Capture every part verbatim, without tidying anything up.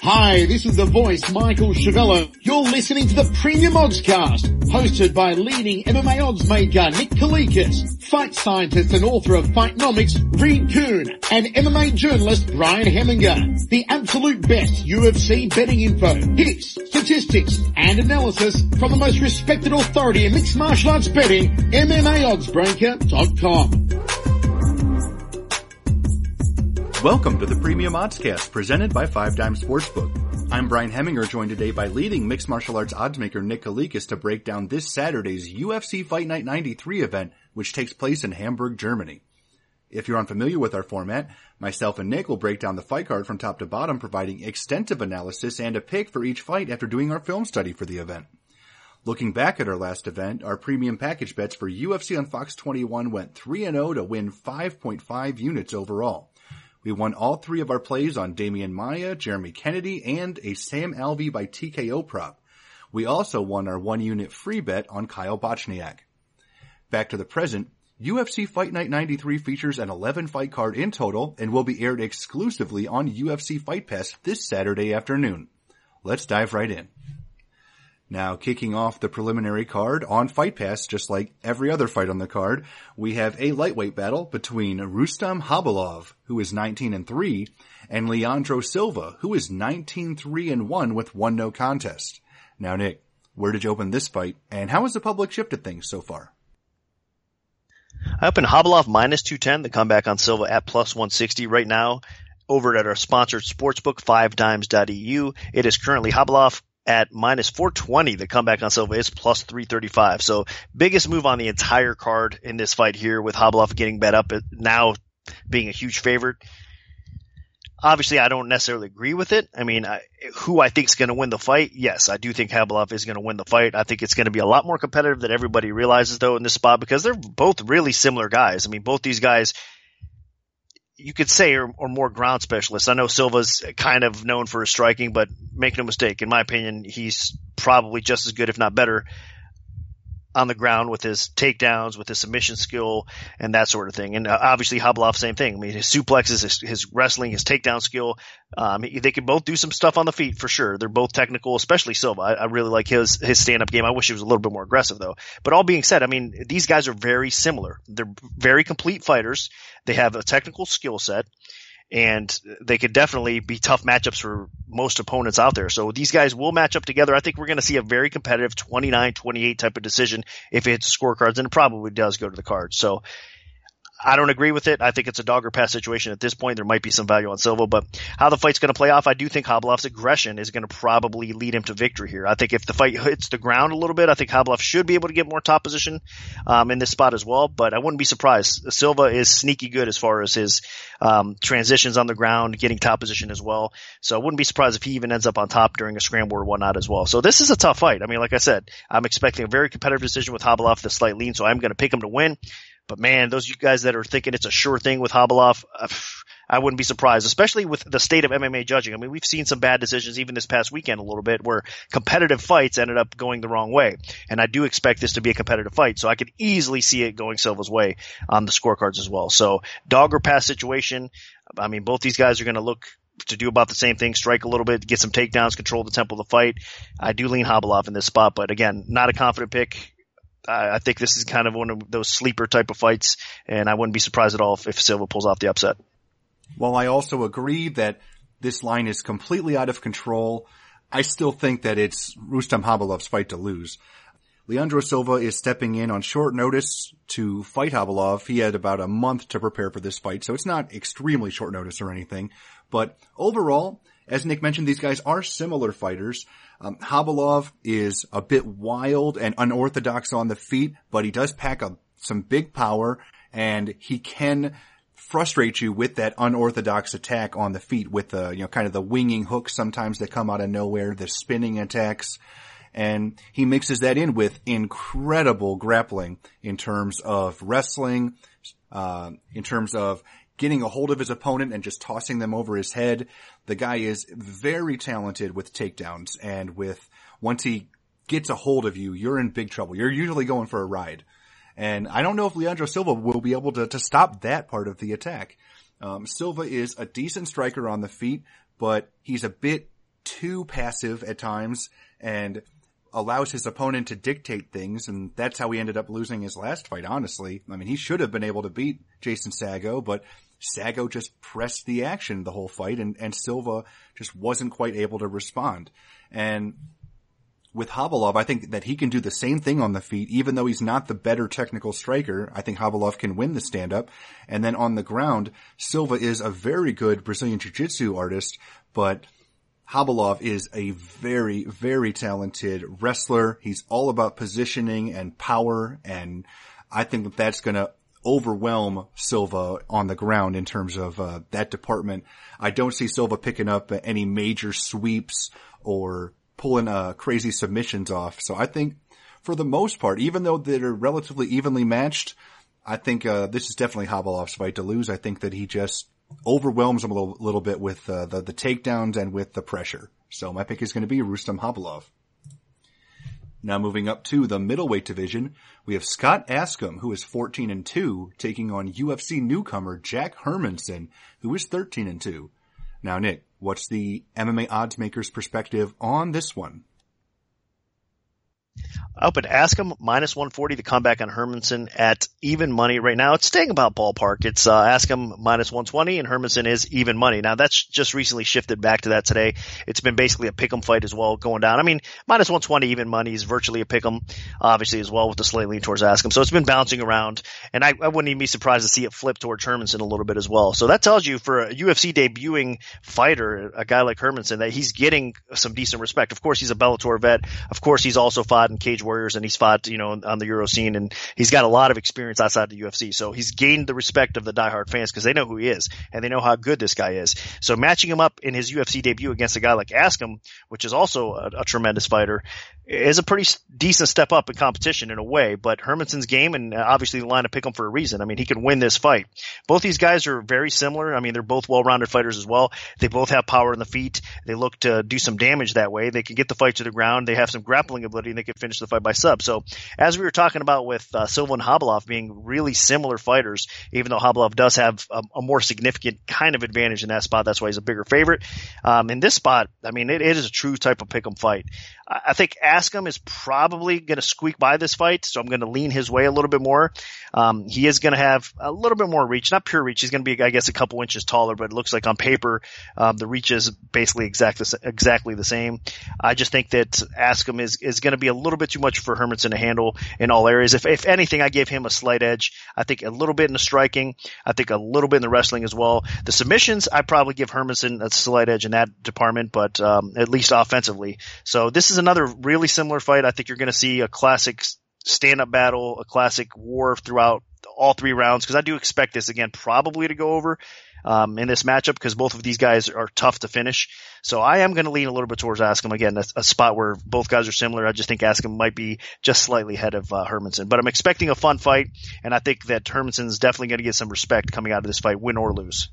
Hi, this is the voice, Michael Chavello. You're listening to the Premium Oddscast, hosted by leading M M A odds maker Nick Kalikas, fight scientist and author of Fightnomics Reed Kuhn, and M M A journalist Brian Heminger. The absolute best U F C betting info, hits, statistics, and analysis from the most respected authority in mixed martial arts betting, M M A odds breaker dot com. Welcome to the Premium Oddscast, presented by Five Dime Sportsbook. I'm Brian Heminger, joined today by leading mixed martial arts oddsmaker Nick Kalikas to break down this Saturday's U F C Fight Night ninety-three event, which takes place in Hamburg, Germany. If you're unfamiliar with our format, myself and Nick will break down the fight card from top to bottom, providing extensive analysis and a pick for each fight after doing our film study for the event. Looking back at our last event, our premium package bets for U F C on Fox twenty-one went three and oh to win five point five units overall. We won all three of our plays on Damian Maia, Jeremy Kennedy, and a Sam Alvey by T K O prop. We also won our one unit free bet on Kyle Bochniak. Back to the present, U F C Fight Night ninety-three features an eleven fight card in total and will be aired exclusively on U F C Fight Pass this Saturday afternoon. Let's dive right in. Now, kicking off the preliminary card on Fight Pass, just like every other fight on the card, we have a lightweight battle between Rustam Khabilov, who is nineteen and three, and Leandro Silva, who is nineteen three and one with one no contest. Now, Nick, where did you open this fight, and how has the public shifted things so far? I opened Khabilov minus two ten, the comeback on Silva at plus one sixty right now, over at our sponsored sportsbook, five dimes dot e u. It is currently Khabilov at minus four twenty. The comeback on Silva is plus three thirty-five. So biggest move on the entire card in this fight here, with Khabilov getting bet up, now being a huge favorite. Obviously, I don't necessarily agree with it. I mean, I, who I think is going to win the fight? Yes, I do think Khabilov is going to win the fight. I think it's going to be a lot more competitive than everybody realizes, though, in this spot, because they're both really similar guys. I mean, both these guys, you could say, are, are more ground specialists. I know Silva's kind of known for his striking, but make no mistake, in my opinion, he's probably just as good, if not better, on the ground with his takedowns, with his submission skill, and that sort of thing. And uh, obviously, Khabilov, same thing. I mean, his suplexes, his, his wrestling, his takedown skill. Um, they can both do some stuff on the feet for sure. They're both technical, especially Silva. I, I really like his his stand-up game. I wish he was a little bit more aggressive, though. But all being said, I mean, these guys are very similar. They're very complete fighters. They have a technical skill set, and they could definitely be tough matchups for most opponents out there. So these guys will match up together. I think we're going to see a very competitive twenty-nine twenty-eight type of decision if it hits the scorecards, and it probably does go to the cards. So I don't agree with it. I think it's a dog or pass situation at this point. There might be some value on Silva, but how the fight's going to play off, I do think Khabilov's aggression is going to probably lead him to victory here. I think if the fight hits the ground a little bit, I think Khabilov should be able to get more top position um, in this spot as well, but I wouldn't be surprised. Silva is sneaky good as far as his um, transitions on the ground, getting top position as well. So I wouldn't be surprised if he even ends up on top during a scramble or whatnot as well. So this is a tough fight. I mean, like I said, I'm expecting a very competitive decision with Khabilov, the slight lean, so I'm going to pick him to win. But man, those you guys that are thinking it's a sure thing with Khabilov, uh, I wouldn't be surprised, especially with the state of M M A judging. I mean, we've seen some bad decisions even this past weekend a little bit where competitive fights ended up going the wrong way. And I do expect this to be a competitive fight, so I could easily see it going Silva's way on the scorecards as well. So dog or pass situation. I mean, both these guys are going to look to do about the same thing, strike a little bit, get some takedowns, control the tempo of the fight. I do lean Khabilov in this spot, but again, not a confident pick. I think this is kind of one of those sleeper type of fights, and I wouldn't be surprised at all if, if Silva pulls off the upset. While I also agree that this line is completely out of control, I still think that it's Rustam Khabilov's fight to lose. Leandro Silva is stepping in on short notice to fight Khabilov. He had about a month to prepare for this fight, so it's not extremely short notice or anything. But overall, as Nick mentioned, these guys are similar fighters. Um, Khabilov is a bit wild and unorthodox on the feet, but he does pack a, some big power, and he can frustrate you with that unorthodox attack on the feet with the, you know, kind of the winging hooks sometimes that come out of nowhere, the spinning attacks. And he mixes that in with incredible grappling in terms of wrestling, uh, in terms of getting a hold of his opponent and just tossing them over his head. The guy is very talented with takedowns, and with once he gets a hold of you, you're in big trouble. You're usually going for a ride. And I don't know if Leandro Silva will be able to, to stop that part of the attack. Um, Silva is a decent striker on the feet, but he's a bit too passive at times and allows his opponent to dictate things, and that's how he ended up losing his last fight, honestly. I mean, he should have been able to beat Jason Sago, but Sago just pressed the action the whole fight, and, and Silva just wasn't quite able to respond. And with Khabilov, I think that he can do the same thing on the feet, even though he's not the better technical striker. I think Khabilov can win the stand-up. And then on the ground, Silva is a very good Brazilian Jiu-Jitsu artist, but Khabilov is a very, very talented wrestler. He's all about positioning and power, and I think that that's going to overwhelm Silva on the ground in terms of uh, that department. I don't see Silva picking up any major sweeps or pulling uh, crazy submissions off. So I think for the most part, even though they're relatively evenly matched, I think uh, this is definitely Khabilov's fight to lose. I think that he just overwhelms him a little, little bit with uh, the, the takedowns and with the pressure. So my pick is going to be Rustam Khabilov. Now moving up to the middleweight division, we have Scott Askham, who is fourteen and two, taking on U F C newcomer Jack Hermansson, who is thirteen and two. Now, Nick, what's the M M A odds maker's perspective on this one? I opened Askham minus one forty, the comeback on Hermansson at even money right now. It's staying about ballpark. It's uh, Askham minus one twenty and Hermansson is even money. Now that's just recently shifted back to that today. It's been basically a pick'em fight as well going down. I mean, minus one twenty even money is virtually a pick'em, obviously as well with the slight lean towards Askham. So it's been bouncing around, and I, I wouldn't even be surprised to see it flip towards Hermansson a little bit as well. So that tells you for a U F C debuting fighter, a guy like Hermansson, that he's getting some decent respect. Of course, he's a Bellator vet. Of course, he's also fought in Cage Warriors, and he's fought, you know, on the Euro scene, and he's got a lot of experience outside the U F C. So he's gained the respect of the diehard fans because they know who he is and they know how good this guy is. So matching him up in his U F C debut against a guy like Askham, which is also a, a tremendous fighter, is a pretty decent step up in competition in a way. But Hermansson's game, and obviously the line to pick him for a reason. I mean, he can win this fight. Both these guys are very similar. I mean, they're both well-rounded fighters as well. They both have power in the feet. They look to do some damage that way. They can get the fight to the ground. They have some grappling ability, and they can finish the fight by sub. So as we were talking about with uh, Silva and Khabilov being really similar fighters, even though Khabilov does have a, a more significant kind of advantage in that spot, that's why he's a bigger favorite. Um, in this spot, I mean, it, it is a true type of pick'em fight. I, I think Askham is probably going to squeak by this fight, so I'm going to lean his way a little bit more. Um, he is going to have a little bit more reach, not pure reach. He's going to be, I guess, a couple inches taller, but it looks like on paper, um, the reach is basically exact, exactly the same. I just think that Askham is, is going to be a little bit too much for Hermansson to handle in all areas. If, if anything, I give him a slight edge. I think a little bit in the striking. I think a little bit in the wrestling as well. The submissions, I probably give Hermansson a slight edge in that department, but, um, at least offensively. So this is another really similar fight. I think you're going to see a classic stand-up battle, a classic war throughout all three rounds, because I do expect this again probably to go over um, in this matchup because both of these guys are tough to finish. So I am going to lean a little bit towards Askham. Again, a, a spot where both guys are similar. I just think Askham might be just slightly ahead of uh, Hermansson. But I'm expecting a fun fight, and I think that Hermansson's definitely going to get some respect coming out of this fight, win or lose.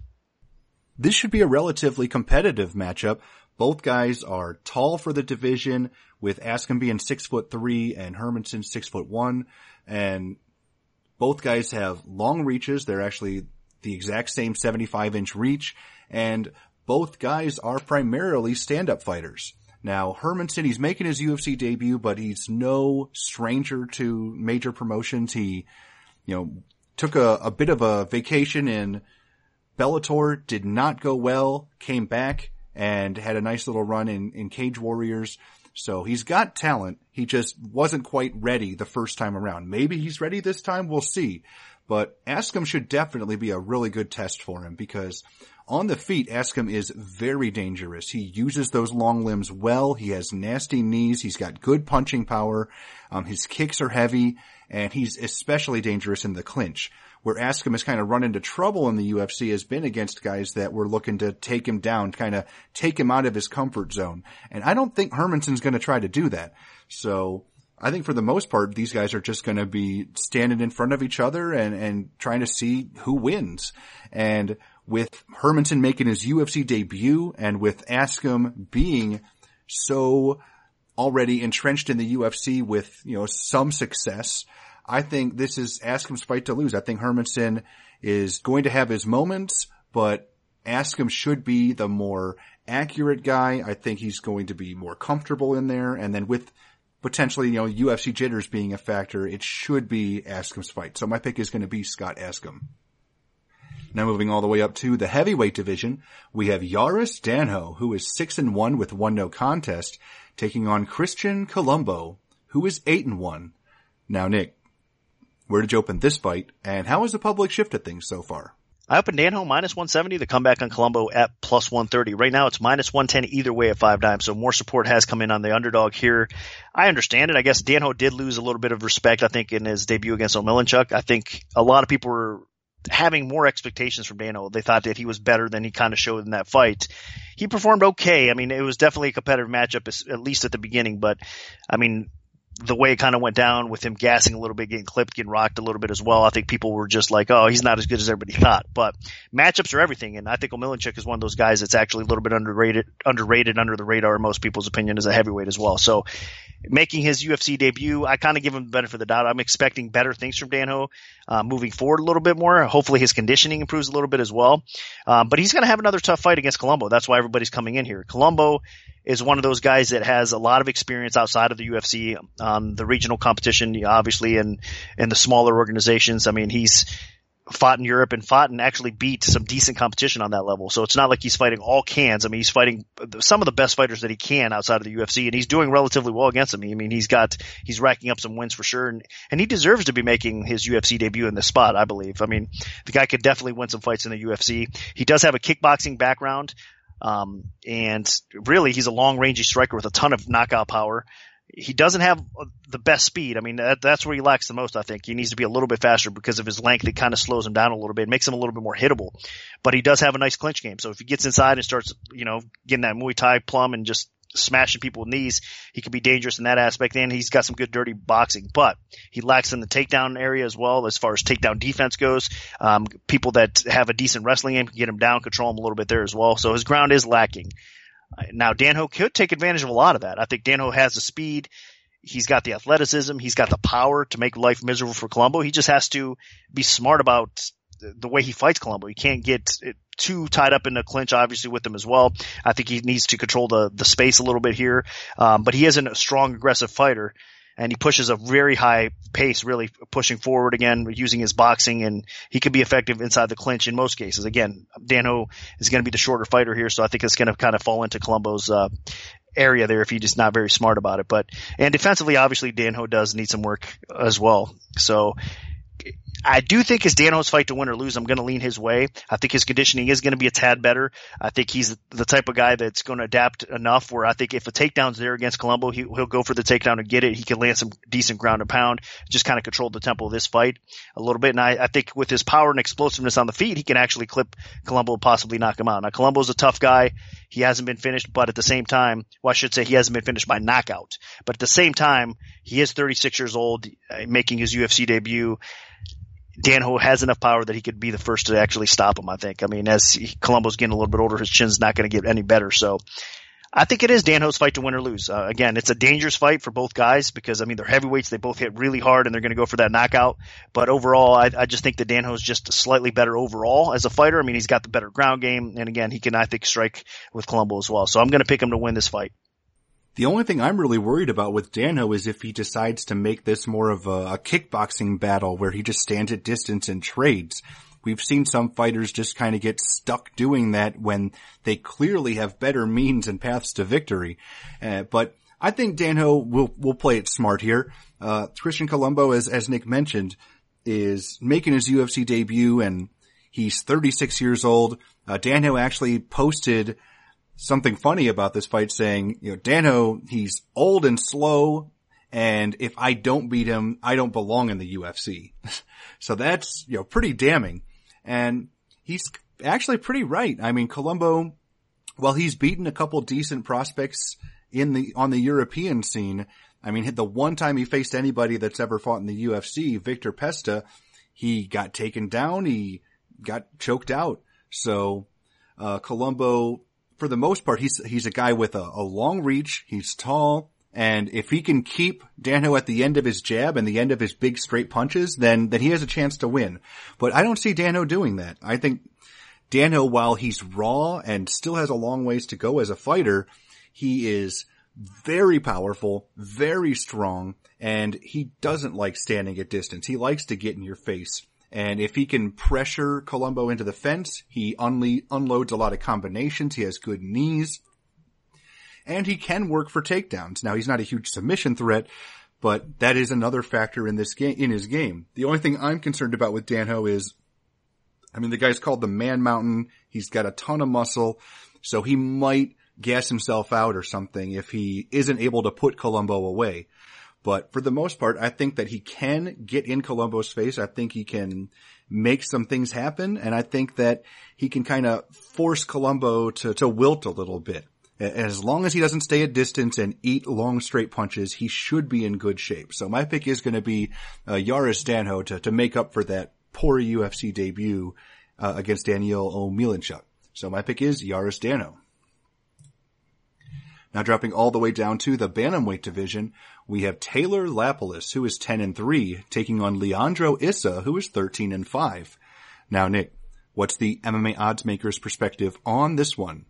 This should be a relatively competitive matchup. Both guys are tall for the division, with Askham being six foot three and Hermansson six foot one. And both guys have long reaches. They're actually the exact same seventy-five inch reach. And both guys are primarily stand-up fighters. Now, Hermansson, he's making his U F C debut, but he's no stranger to major promotions. He, you know, took a, a bit of a vacation in Bellator, did not go well, came back and had a nice little run in, in Cage Warriors. So he's got talent. He just wasn't quite ready the first time around. Maybe he's ready this time. We'll see. But Askham should definitely be a really good test for him because on the feet, Askham is very dangerous. He uses those long limbs well. He has nasty knees. He's got good punching power. Um, his kicks are heavy, and he's especially dangerous in the clinch. Where Askham has kind of run into trouble in the U F C has been against guys that were looking to take him down, kind of take him out of his comfort zone. And I don't think Hermansson's going to try to do that. So I think for the most part, these guys are just going to be standing in front of each other and, and trying to see who wins. And with Hermansson making his U F C debut and with Askham being so already entrenched in the U F C with, you know, some success, I think this is Askham's fight to lose. I think Hermansson is going to have his moments, but Askham should be the more accurate guy. I think he's going to be more comfortable in there. And then with potentially, you know, U F C jitters being a factor, it should be Askam's fight. So my pick is going to be Scott Askham. Now moving all the way up to the heavyweight division, we have Yaris Danho, who is six and one with one no contest, taking on Christian Colombo, who is eight and one. Now, Nick, where did you open this fight, and how has the public shifted things so far? I opened Danho minus one seventy, the comeback on Colombo at plus one thirty. Right now it's minus one ten either way at five dimes, so more support has come in on the underdog here. I understand it. I guess Danho did lose a little bit of respect, I think, in his debut against Omilanchuk. I think a lot of people were having more expectations from Danho. They thought that he was better than he kind of showed in that fight. He performed okay. I mean, it was definitely a competitive matchup, at least at the beginning, but I mean, the way it kind of went down with him gassing a little bit, getting clipped, getting rocked a little bit as well, I think people were just like, oh, he's not as good as everybody thought. But matchups are everything, and I think Omilanchuk is one of those guys that's actually a little bit underrated, underrated under the radar in most people's opinion as a heavyweight as well. So making his U F C debut, I kind of give him the benefit of the doubt. I'm expecting better things from Danho uh, moving forward a little bit more. Hopefully his conditioning improves a little bit as well. Um, but he's going to have another tough fight against Colombo. That's why everybody's coming in here. Colombo is one of those guys that has a lot of experience outside of the U F C, um, the regional competition, obviously, and, and the smaller organizations. I mean, he's fought in Europe and fought and actually beat some decent competition on that level. So it's not like he's fighting all cans. I mean, he's fighting some of the best fighters that he can outside of the U F C, and he's doing relatively well against them. I mean, he's got, he's racking up some wins for sure, and, and he deserves to be making his U F C debut in this spot, I believe. I mean, the guy could definitely win some fights in the U F C. He does have a kickboxing background. Um, and really he's a long rangey striker with a ton of knockout power. He doesn't have the best speed. I mean, that, that's where he lacks the most, I think. He needs to be a little bit faster because of his length. It kind of slows him down a little bit. It makes him a little bit more hittable. But he does have a nice clinch game. So if he gets inside and starts, you know, getting that Muay Thai plum and just smashing people with knees, he can be dangerous in that aspect. And he's got some good dirty boxing. But he lacks in the takedown area as well as far as takedown defense goes. Um, people that have a decent wrestling game can get him down, control him a little bit there as well. So his ground is lacking. Now, Danho could take advantage of a lot of that. I think Danho has the speed. He's got the athleticism. He's got the power to make life miserable for Colombo. He just has to be smart about the way he fights Colombo. He can't get too tied up in the clinch, obviously, with him as well. I think he needs to control the, the space a little bit here. Um, but he isn't a strong, aggressive fighter. And he pushes a very high pace, really pushing forward again, using his boxing, and he could be effective inside the clinch in most cases. Again, Danho is going to be the shorter fighter here, so I think it's going to kind of fall into Colombo's uh, area there if he's just not very smart about it. But and defensively, obviously, Danho does need some work as well. So I do think it's Danho's fight to win or lose. I'm going to lean his way. I think his conditioning is going to be a tad better. I think he's the type of guy that's going to adapt enough where I think if a takedown's there against Colombo, he, he'll go for the takedown and get it. He can land some decent ground and pound, just kind of control the tempo of this fight a little bit. And I, I think with his power and explosiveness on the feet, he can actually clip Colombo and possibly knock him out. Now, Colombo's a tough guy. He hasn't been finished, but at the same time, well, I should say he hasn't been finished by knockout. But at the same time, he is thirty-six years old, making his U F C debut. Danho has enough power that he could be the first to actually stop him, I think. I mean, as he, Colombo's getting a little bit older, his chin's not going to get any better. So I think it is Danho's fight to win or lose. Uh, again, it's a dangerous fight for both guys because, I mean, they're heavyweights. They both hit really hard, and they're going to go for that knockout. But overall, I, I just think that Danho's just slightly better overall as a fighter. I mean, he's got the better ground game. And, again, he can, I think, strike with Colombo as well. So I'm going to pick him to win this fight. The only thing I'm really worried about with Danho is if he decides to make this more of a, a kickboxing battle where he just stands at distance and trades. We've seen some fighters just kind of get stuck doing that when they clearly have better means and paths to victory. Uh, but I think Danho will, will play it smart here. Uh, Christian Colombo, as, as Nick mentioned, is making his U F C debut and he's thirty-six years old. Uh, Danho actually posted something funny about this fight saying, you know, Danho, he's old and slow, and if I don't beat him, I don't belong in the U F C. So that's, you know, pretty damning. And he's actually pretty right. I mean, Colombo, while he's beaten a couple decent prospects in the, on the European scene, I mean, the one time he faced anybody that's ever fought in the U F C, Victor Pesta, he got taken down, he got choked out. So, uh, Colombo, for the most part, he's, he's a guy with a, a long reach. He's tall. And if he can keep Danho at the end of his jab and the end of his big straight punches, then, then he has a chance to win. But I don't see Danho doing that. I think Dan Ho, while he's raw and still has a long ways to go as a fighter, he is very powerful, very strong, and he doesn't like standing at distance. He likes to get in your face. And if he can pressure Colombo into the fence, he unle- unloads a lot of combinations. He has good knees. And he can work for takedowns. Now, he's not a huge submission threat, but that is another factor in this game, in his game. The only thing I'm concerned about with Dan Ho is, I mean, the guy's called the Man Mountain. He's got a ton of muscle, so he might gas himself out or something if he isn't able to put Colombo away. But for the most part, I think that he can get in Colombo's face. I think he can make some things happen, and I think that he can kind of force Colombo to, to wilt a little bit. As long as he doesn't stay at distance and eat long straight punches, he should be in good shape. So my pick is going to be uh, Yaris Dan Ho to, to make up for that poor U F C debut uh, against Daniil Omielanchuk. So my pick is Yaris Dan Ho. Now dropping all the way down to the bantamweight division, we have Taylor Lapilus, who is ten and three, taking on Leandro Issa, who is thirteen and five. Now, Nick, what's the M M A odds maker's perspective on this one?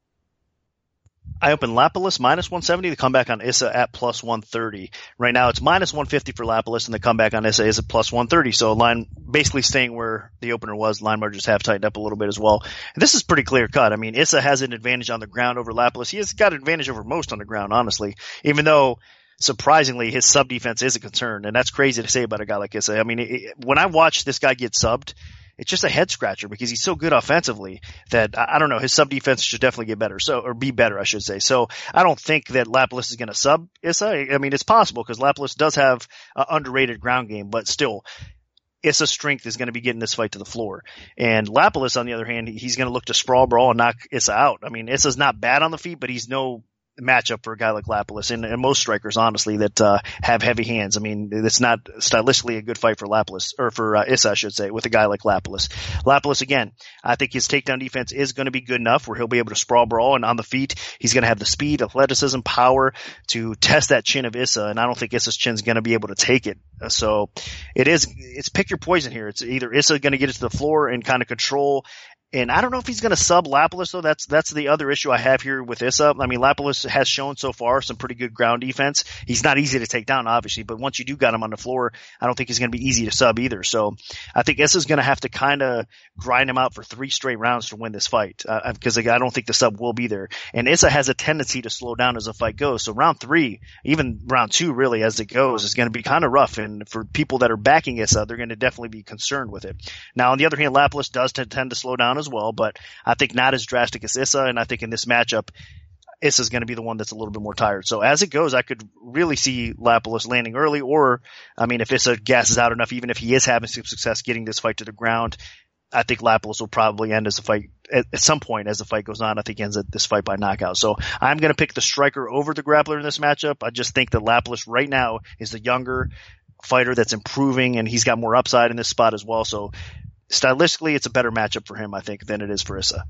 I open Lapilus minus one seventy, the comeback on Issa at plus one thirty. Right now it's minus one fifty for Lapilus, and the comeback on Issa is at plus one thirty. So line basically staying where the opener was. Line margins have tightened up a little bit as well. And this is pretty clear cut. I mean, Issa has an advantage on the ground over Lapilus. He has got an advantage over most on the ground, honestly, even though surprisingly his sub defense is a concern. And that's crazy to say about a guy like Issa. I mean, it, when I watch this guy get subbed, it's just a head scratcher because he's so good offensively that I don't know, his sub defense should definitely get better. So, or be better, I should say. So I don't think that Lapilus is going to sub Issa. I mean, it's possible because Lapilus does have an underrated ground game, but still Issa's strength is going to be getting this fight to the floor. And Lapilus, on the other hand, he's going to look to sprawl, brawl, and knock Issa out. I mean, Issa's not bad on the feet, but he's no matchup for a guy like Lapilus and, and most strikers, honestly, that uh, have heavy hands. I mean, it's not stylistically a good fight for Lapilus, or for uh, Issa, I should say, with a guy like Lapilus. Lapilus, again, I think his takedown defense is going to be good enough where he'll be able to sprawl, brawl, and on the feet, he's going to have the speed, athleticism, power to test that chin of Issa, and I don't think Issa's chin's going to be able to take it. So it is, it's pick your poison here. It's either Issa going to get it to the floor and kind of control. And I don't know if he's going to sub Lapilus, though. That's that's the other issue I have here with Issa. I mean, Lapilus has shown so far some pretty good ground defense. He's not easy to take down, obviously, but once you do got him on the floor, I don't think he's going to be easy to sub either. So I think Issa's going to have to kind of grind him out for three straight rounds to win this fight, uh, because I don't think the sub will be there. And Issa has a tendency to slow down as the fight goes. So round three, even round two, really, as it goes, is going to be kind of rough. And for people that are backing Issa, they're going to definitely be concerned with it. Now, on the other hand, Lapilus does t- tend to slow down as well, but I think not as drastic as Issa, and I think in this matchup, Issa's going to be the one that's a little bit more tired. So as it goes, I could really see Lapilus landing early, or, I mean, if Issa gasses out enough, even if he is having some success getting this fight to the ground, I think Lapilus will probably end as the fight, at, at some point as the fight goes on. I think he ends this fight by knockout. So I'm going to pick the striker over the grappler in this matchup. I just think that Lapilus right now is the younger fighter that's improving, and he's got more upside in this spot as well. So stylistically, it's a better matchup for him, I think, than it is for Issa.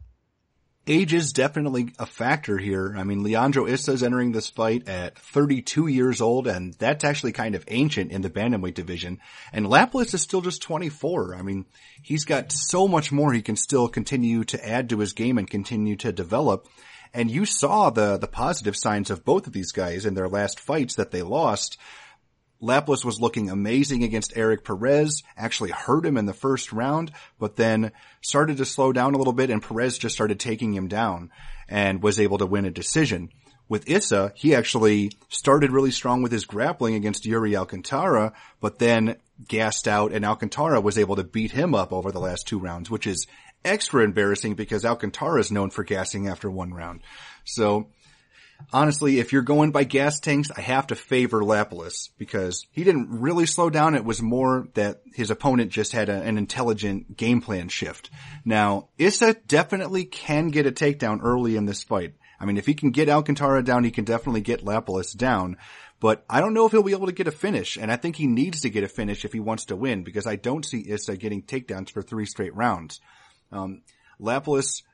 Age is definitely a factor here. I mean, Leandro Issa is entering this fight at thirty-two years old, and that's actually kind of ancient in the bantamweight division. And Lapilus is still just twenty-four. I mean, he's got so much more he can still continue to add to his game and continue to develop. And you saw the, the positive signs of both of these guys in their last fights that they lost. Lapilus was looking amazing against Eric Perez, actually hurt him in the first round, but then started to slow down a little bit, and Perez just started taking him down and was able to win a decision. With Issa, he actually started really strong with his grappling against Yuri Alcantara, but then gassed out, and Alcantara was able to beat him up over the last two rounds, which is extra embarrassing because Alcantara is known for gassing after one round. So honestly, if you're going by gas tanks, I have to favor Lapilus because he didn't really slow down. It was more that his opponent just had a, an intelligent game plan shift. Now, Issa definitely can get a takedown early in this fight. I mean, if he can get Alcantara down, he can definitely get Lapilus down. But I don't know if he'll be able to get a finish, and I think he needs to get a finish if he wants to win because I don't see Issa getting takedowns for three straight rounds. Um, Lapilus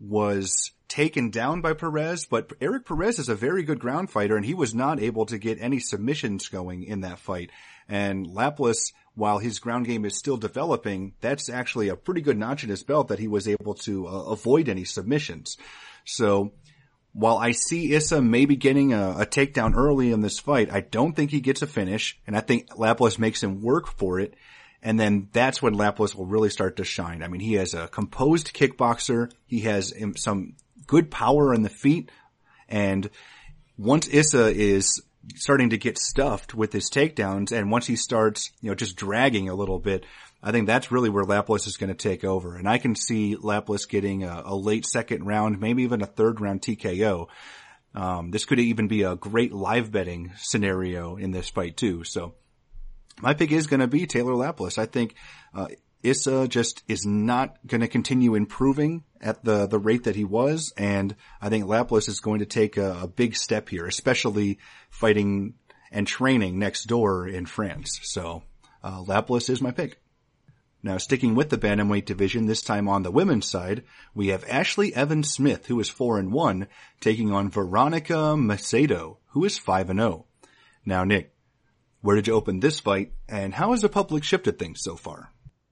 was taken down by Perez, but Eric Perez is a very good ground fighter, and he was not able to get any submissions going in that fight. And Lapilus while his ground game is still developing, that's actually a pretty good notch in his belt that he was able to uh, avoid any submissions. So while I see Issa maybe getting a, a takedown early in this fight, I don't think he gets a finish, and I think Lapilus makes him work for it. And then that's when Lapilus will really start to shine. I mean, he has a composed kickboxer. He has some good power in the feet. And once Issa is starting to get stuffed with his takedowns, and once he starts, you know, just dragging a little bit, I think that's really where Lapilus is going to take over. And I can see Lapilus getting a, a late second round, maybe even a third round T K O. Um, this could even be a great live betting scenario in this fight too. So my pick is going to be Taylor Lapilus. I think, uh, Issa just is not going to continue improving at the, the rate that he was. And I think Lapilus is going to take a, a big step here, especially fighting and training next door in France. So, uh, Lapilus is my pick. Now, sticking with the bantamweight division, this time on the women's side, we have Ashley Evans Smith, who is four and one, taking on Veronica Macedo, who is five and oh. Now, Nick, where did you open this fight, and how has the public shifted things so far?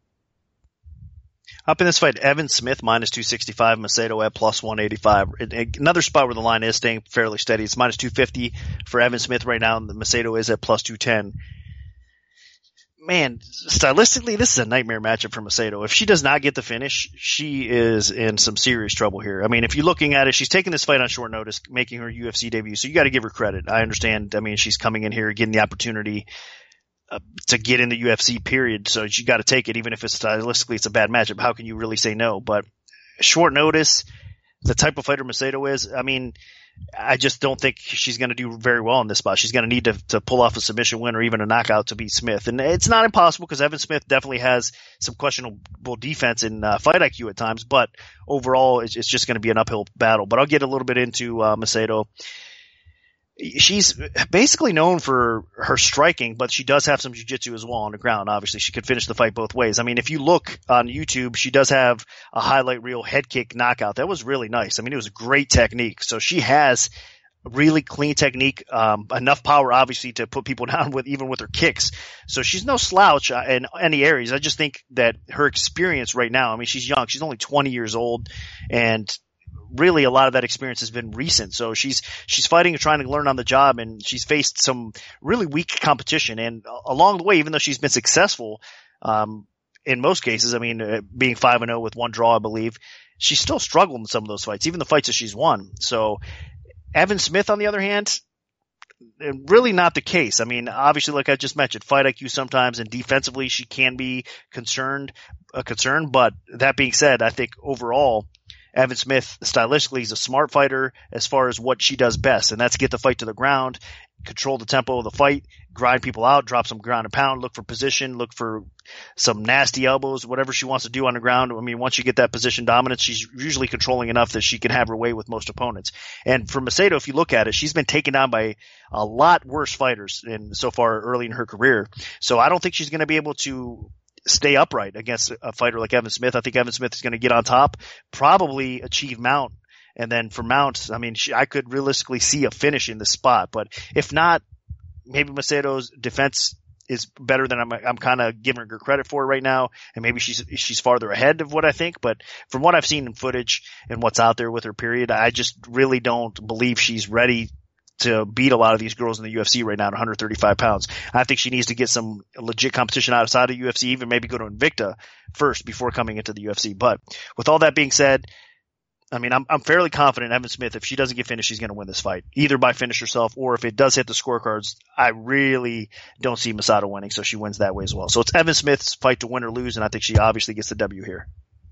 Up in this fight, Evan Smith minus two sixty-five, Macedo at plus one eighty-five. Another spot where the line is staying fairly steady. It's minus two fifty for Evan Smith right now, and the Macedo is at plus two ten. Man, stylistically, this is a nightmare matchup for Macedo. If she does not get the finish, she is in some serious trouble here. I mean, if you're looking at it, she's taking this fight on short notice, making her U F C debut, so you got to give her credit. I understand. I mean, she's coming in here, getting the opportunity uh, to get in the U F C, period, so you got to take it, even if it's stylistically it's a bad matchup. How can you really say no? But short notice, the type of fighter Macedo is, I mean, I just don't think she's going to do very well in this spot. She's going to need to, to pull off a submission win or even a knockout to beat Smith. And it's not impossible because Evan Smith definitely has some questionable defense in uh, fight I Q at times, but overall it's, it's just going to be an uphill battle. But I'll get a little bit into uh, Macedo. She's basically known for her striking, but she does have some jiu-jitsu as well on the ground. Obviously, she could finish the fight both ways. I mean, if you look on YouTube, she does have a highlight reel head kick knockout. That was really nice. I mean, it was a great technique. So she has really clean technique, um, enough power, obviously, to put people down with even with her kicks. So she's no slouch in any areas. I just think that her experience right now, I mean, she's young. She's only twenty years old, and really a lot of that experience has been recent. So she's, she's fighting and trying to learn on the job, and she's faced some really weak competition. And along the way, even though she's been successful, um, in most cases, I mean, uh, being five and oh with one draw, I believe, she's still struggled in some of those fights, even the fights that she's won. So Evan Smith, on the other hand, really not the case. I mean, obviously, like I just mentioned, fight I Q sometimes, and defensively she can be concerned, a concern. But that being said, I think overall, Evan Smith, stylistically, is a smart fighter as far as what she does best, and that's get the fight to the ground, control the tempo of the fight, grind people out, drop some ground and pound, look for position, look for some nasty elbows, whatever she wants to do on the ground. I mean, once you get that position dominance, she's usually controlling enough that she can have her way with most opponents. And for Macedo, if you look at it, she's been taken down by a lot worse fighters in so far early in her career. So I don't think she's going to be able to stay upright against a fighter like Evan Smith. I think Evan Smith is going to get on top, probably achieve mount. And then for mount, I mean, she, I could realistically see a finish in this spot. But if not, maybe Macedo's defense is better than I'm, I'm kind of giving her credit for right now. And maybe she's, she's farther ahead of what I think. But from what I've seen in footage and what's out there with her period, I just really don't believe she's ready to beat a lot of these girls in the U F C right now at one thirty-five pounds. I think she needs to get some legit competition outside of U F C, even maybe go to Invicta first before coming into the U F C. But with all that being said, I mean, I'm, I'm fairly confident Evan Smith, if she doesn't get finished, she's going to win this fight, either by finish herself, or if it does hit the scorecards, I really don't see Macedo winning, so she wins that way as well. So it's Evan Smith's fight to win or lose, and I think she obviously gets the W here.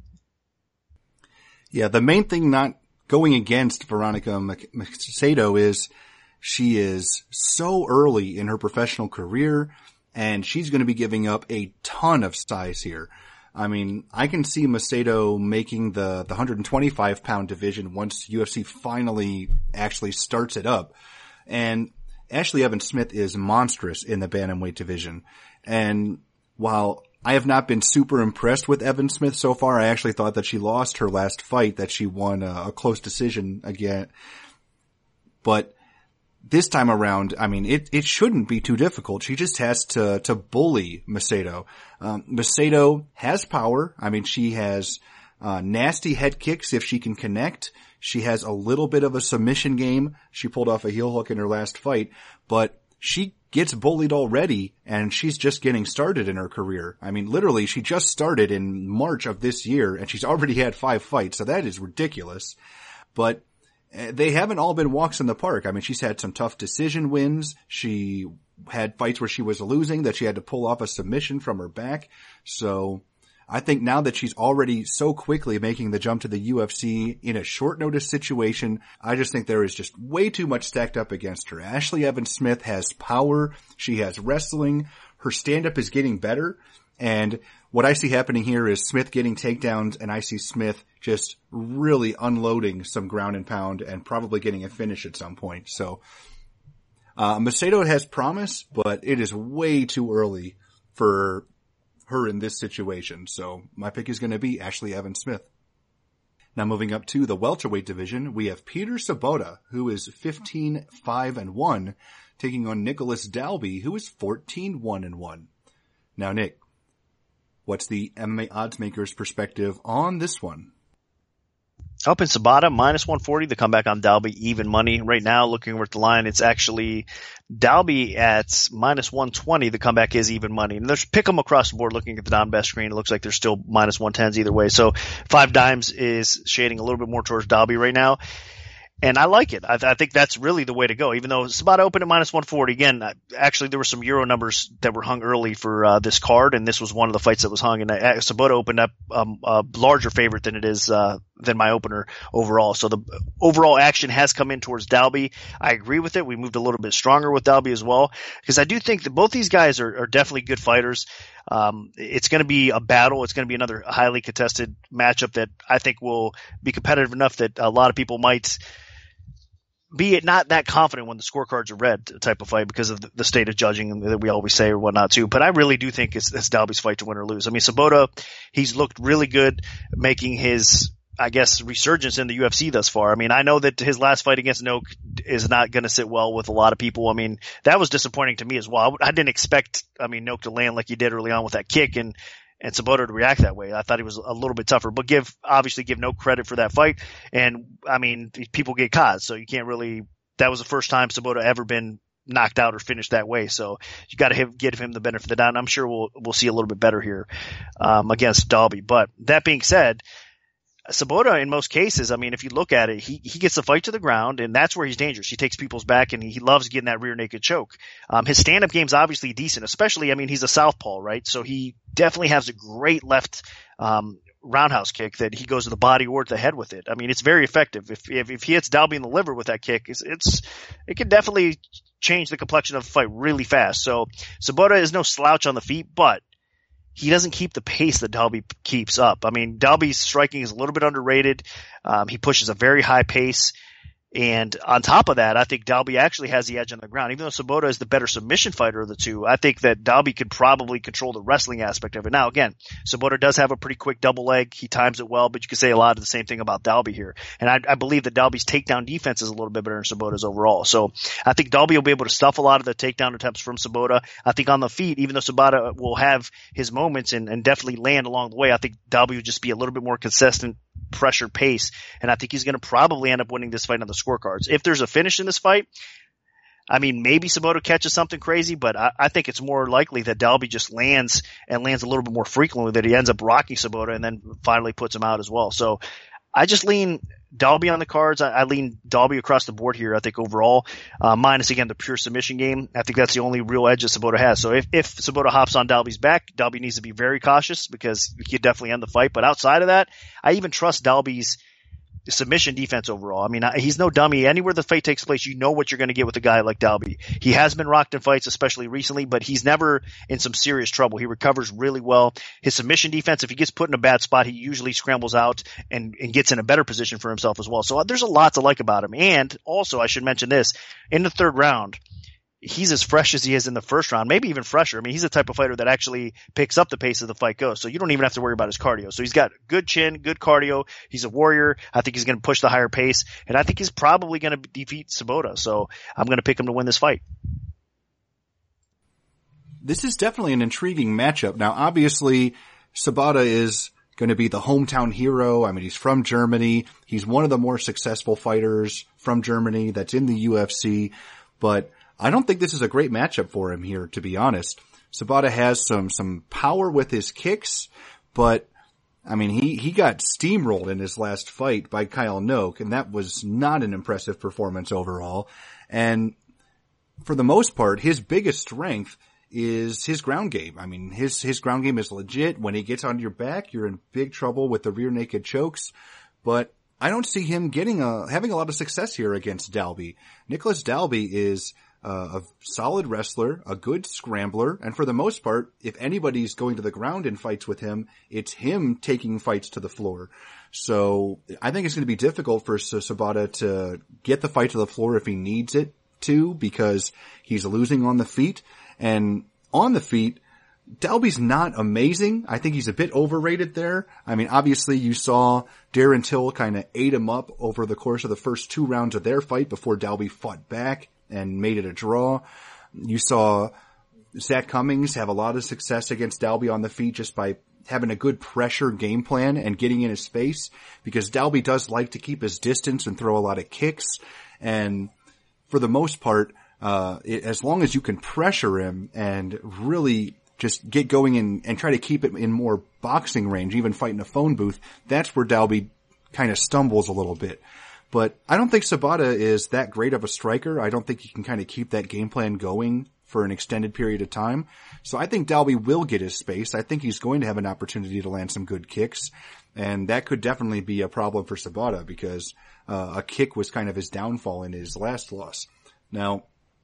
Yeah, the main thing not going against Veronica Macedo is she is so early in her professional career, and she's going to be giving up a ton of size here. I mean, I can see Macedo making the, the one twenty-five pound division once U F C finally actually starts it up. And Ashley Evans Smith is monstrous in the bantamweight division. And while I have not been super impressed with Evans Smith so far, I actually thought that she lost her last fight, that she won a, a close decision again. But this time around, I mean, it, it shouldn't be too difficult. She just has to, to bully Macedo. Um, Macedo has power. I mean, she has, uh, nasty head kicks if she can connect. She has a little bit of a submission game. She pulled off a heel hook in her last fight, but she gets bullied already, and she's just getting started in her career. I mean, literally, she just started in March of this year, and she's already had five fights, so that is ridiculous. But they haven't all been walks in the park. I mean, she's had some tough decision wins. She had fights where she was losing that she had to pull off a submission from her back. So I think now that she's already so quickly making the jump to the U F C in a short notice situation, I just think there is just way too much stacked up against her. Ashley Evans Smith has power. She has wrestling. Her stand-up is getting better. And what I see happening here is Smith getting takedowns, and I see Smith just really unloading some ground and pound and probably getting a finish at some point. So, uh, Macedo has promise, but it is way too early for her in this situation. So my pick is going to be Ashley Evans Smith. Now moving up to the welterweight division, we have Peter Sobotta, who is fifteen five and one, taking on Nicholas Dalby, who is fourteen one and one. Now, Nick, what's the M M A odds maker's perspective on this one? Up in Sobotta, minus one forty. The comeback on Dalby, even money. Right now, looking over at the line, it's actually Dalby at minus one twenty. The comeback is even money. And there's pick 'em across the board. Looking at the Don Best screen, it looks like there's still minus one tens either way. So Five Dimes is shading a little bit more towards Dalby right now. And I like it. I, th- I think that's really the way to go. Even though Sobotta opened at minus one forty, again, I, actually there were some Euro numbers that were hung early for uh, this card, and this was one of the fights that was hung. And uh, Sobotta opened up um, a larger favorite than it is uh, than my opener overall. So the overall action has come in towards Dalby. I agree with it. We moved a little bit stronger with Dalby as well, because I do think that both these guys are, are definitely good fighters. Um, it's going to be a battle. It's going to be another highly contested matchup that I think will be competitive enough that a lot of people might be it not that confident when the scorecards are read type of fight because of the state of judging that we always say or whatnot too. But I really do think it's, it's Dalby's fight to win or lose. I mean, Sobotta, he's looked really good making his, I guess, resurgence in the U F C thus far. I mean, I know that his last fight against Noak is not going to sit well with a lot of people. I mean, that was disappointing to me as well. I didn't expect, I mean, Noak to land like he did early on with that kick and, and Sobotta to react that way. I thought he was a little bit tougher, but give, obviously give no credit for that fight. And I mean, people get caught, so you can't really, that was the first time Sobotta ever been knocked out or finished that way. So you got to give him the benefit of the doubt. And I'm sure we'll, we'll see a little bit better here, um, against Dalby. But that being said, Sobotta, in most cases, I mean, if you look at it, he, he gets the fight to the ground, and that's where he's dangerous. He takes people's back, and he loves getting that rear naked choke. Um, his stand-up game's obviously decent, especially, I mean, he's a southpaw, right? So he definitely has a great left um, roundhouse kick that he goes to the body or to the head with it. I mean, it's very effective. If if, if he hits Dalby in the liver with that kick, it's, it's it can definitely change the complexion of the fight really fast. So Sobotta is no slouch on the feet, but he doesn't keep the pace that Dalby keeps up. I mean, Dalby's striking is a little bit underrated. Um, he pushes a very high pace. And on top of that, I think Dalby actually has the edge on the ground. Even though Sobotta is the better submission fighter of the two, I think that Dalby could probably control the wrestling aspect of it. Now, again, Sobotta does have a pretty quick double leg. He times it well, but you could say a lot of the same thing about Dalby here. And I, I believe that Dalby's takedown defense is a little bit better than Sobotta's overall. So I think Dalby will be able to stuff a lot of the takedown attempts from Sobotta. I think on the feet, even though Sobotta will have his moments and, and definitely land along the way, I think Dalby will just be a little bit more consistent pressure pace, and I think he's going to probably end up winning this fight on the scorecards. If there's a finish in this fight, I mean, maybe Sobotta catches something crazy, but I, I think it's more likely that Dalby just lands and lands a little bit more frequently, that he ends up rocking Sobotta and then finally puts him out as well. So I just lean Dalby on the cards. I, I lean Dalby across the board here, I think, overall, uh, minus, again, the pure submission game. I think that's the only real edge that Sobotta has. So if, if Sobotta hops on Dalby's back, Dalby needs to be very cautious because he could definitely end the fight. But outside of that, I even trust Dalby's submission defense overall. I mean, he's no dummy. Anywhere the fight takes place, you know what you're going to get with a guy like Dalby. He has been rocked in fights, especially recently, but he's never in some serious trouble. He recovers really well. His submission defense, if he gets put in a bad spot, he usually scrambles out and, and gets in a better position for himself as well. So there's a lot to like about him. And also, I should mention this, in the third round, he's as fresh as he is in the first round, maybe even fresher. I mean, he's the type of fighter that actually picks up the pace as the fight goes. So you don't even have to worry about his cardio. So he's got good chin, good cardio. He's a warrior. I think he's going to push the higher pace, and I think he's probably going to defeat Sabota. So I'm going to pick him to win this fight. This is definitely an intriguing matchup. Now, obviously, Sabota is going to be the hometown hero. I mean, he's from Germany. He's one of the more successful fighters from Germany that's in the U F C, but I don't think this is a great matchup for him here, to be honest. Sabota has some, some power with his kicks, but I mean, he, he got steamrolled in his last fight by Kyle Noke, and that was not an impressive performance overall. And for the most part, his biggest strength is his ground game. I mean, his, his ground game is legit. When he gets on your back, you're in big trouble with the rear naked chokes, but I don't see him getting a, having a lot of success here against Dalby. Nicholas Dalby is Uh, a solid wrestler, a good scrambler, and for the most part, if anybody's going to the ground in fights with him, it's him taking fights to the floor. So I think it's going to be difficult for Sabota to get the fight to the floor if he needs it to, because he's losing on the feet. And on the feet, Dalby's not amazing. I think he's a bit overrated there. I mean, obviously you saw Darren Till kind of ate him up over the course of the first two rounds of their fight before Dalby fought back and made it a draw. You saw Zach Cummings have a lot of success against Dalby on the feet just by having a good pressure game plan and getting in his face, because Dalby does like to keep his distance and throw a lot of kicks. And for the most part, uh, it, as long as you can pressure him and really just get going in and try to keep it in more boxing range, even fighting a phone booth, that's where Dalby kind of stumbles a little bit. But I don't think Sabota is that great of a striker. I don't think he can kind of keep that game plan going for an extended period of time. So I think Dalby will get his space. I think he's going to have an opportunity to land some good kicks. And that could definitely be a problem for Sabota, because uh, a kick was kind of his downfall in his last loss. Now,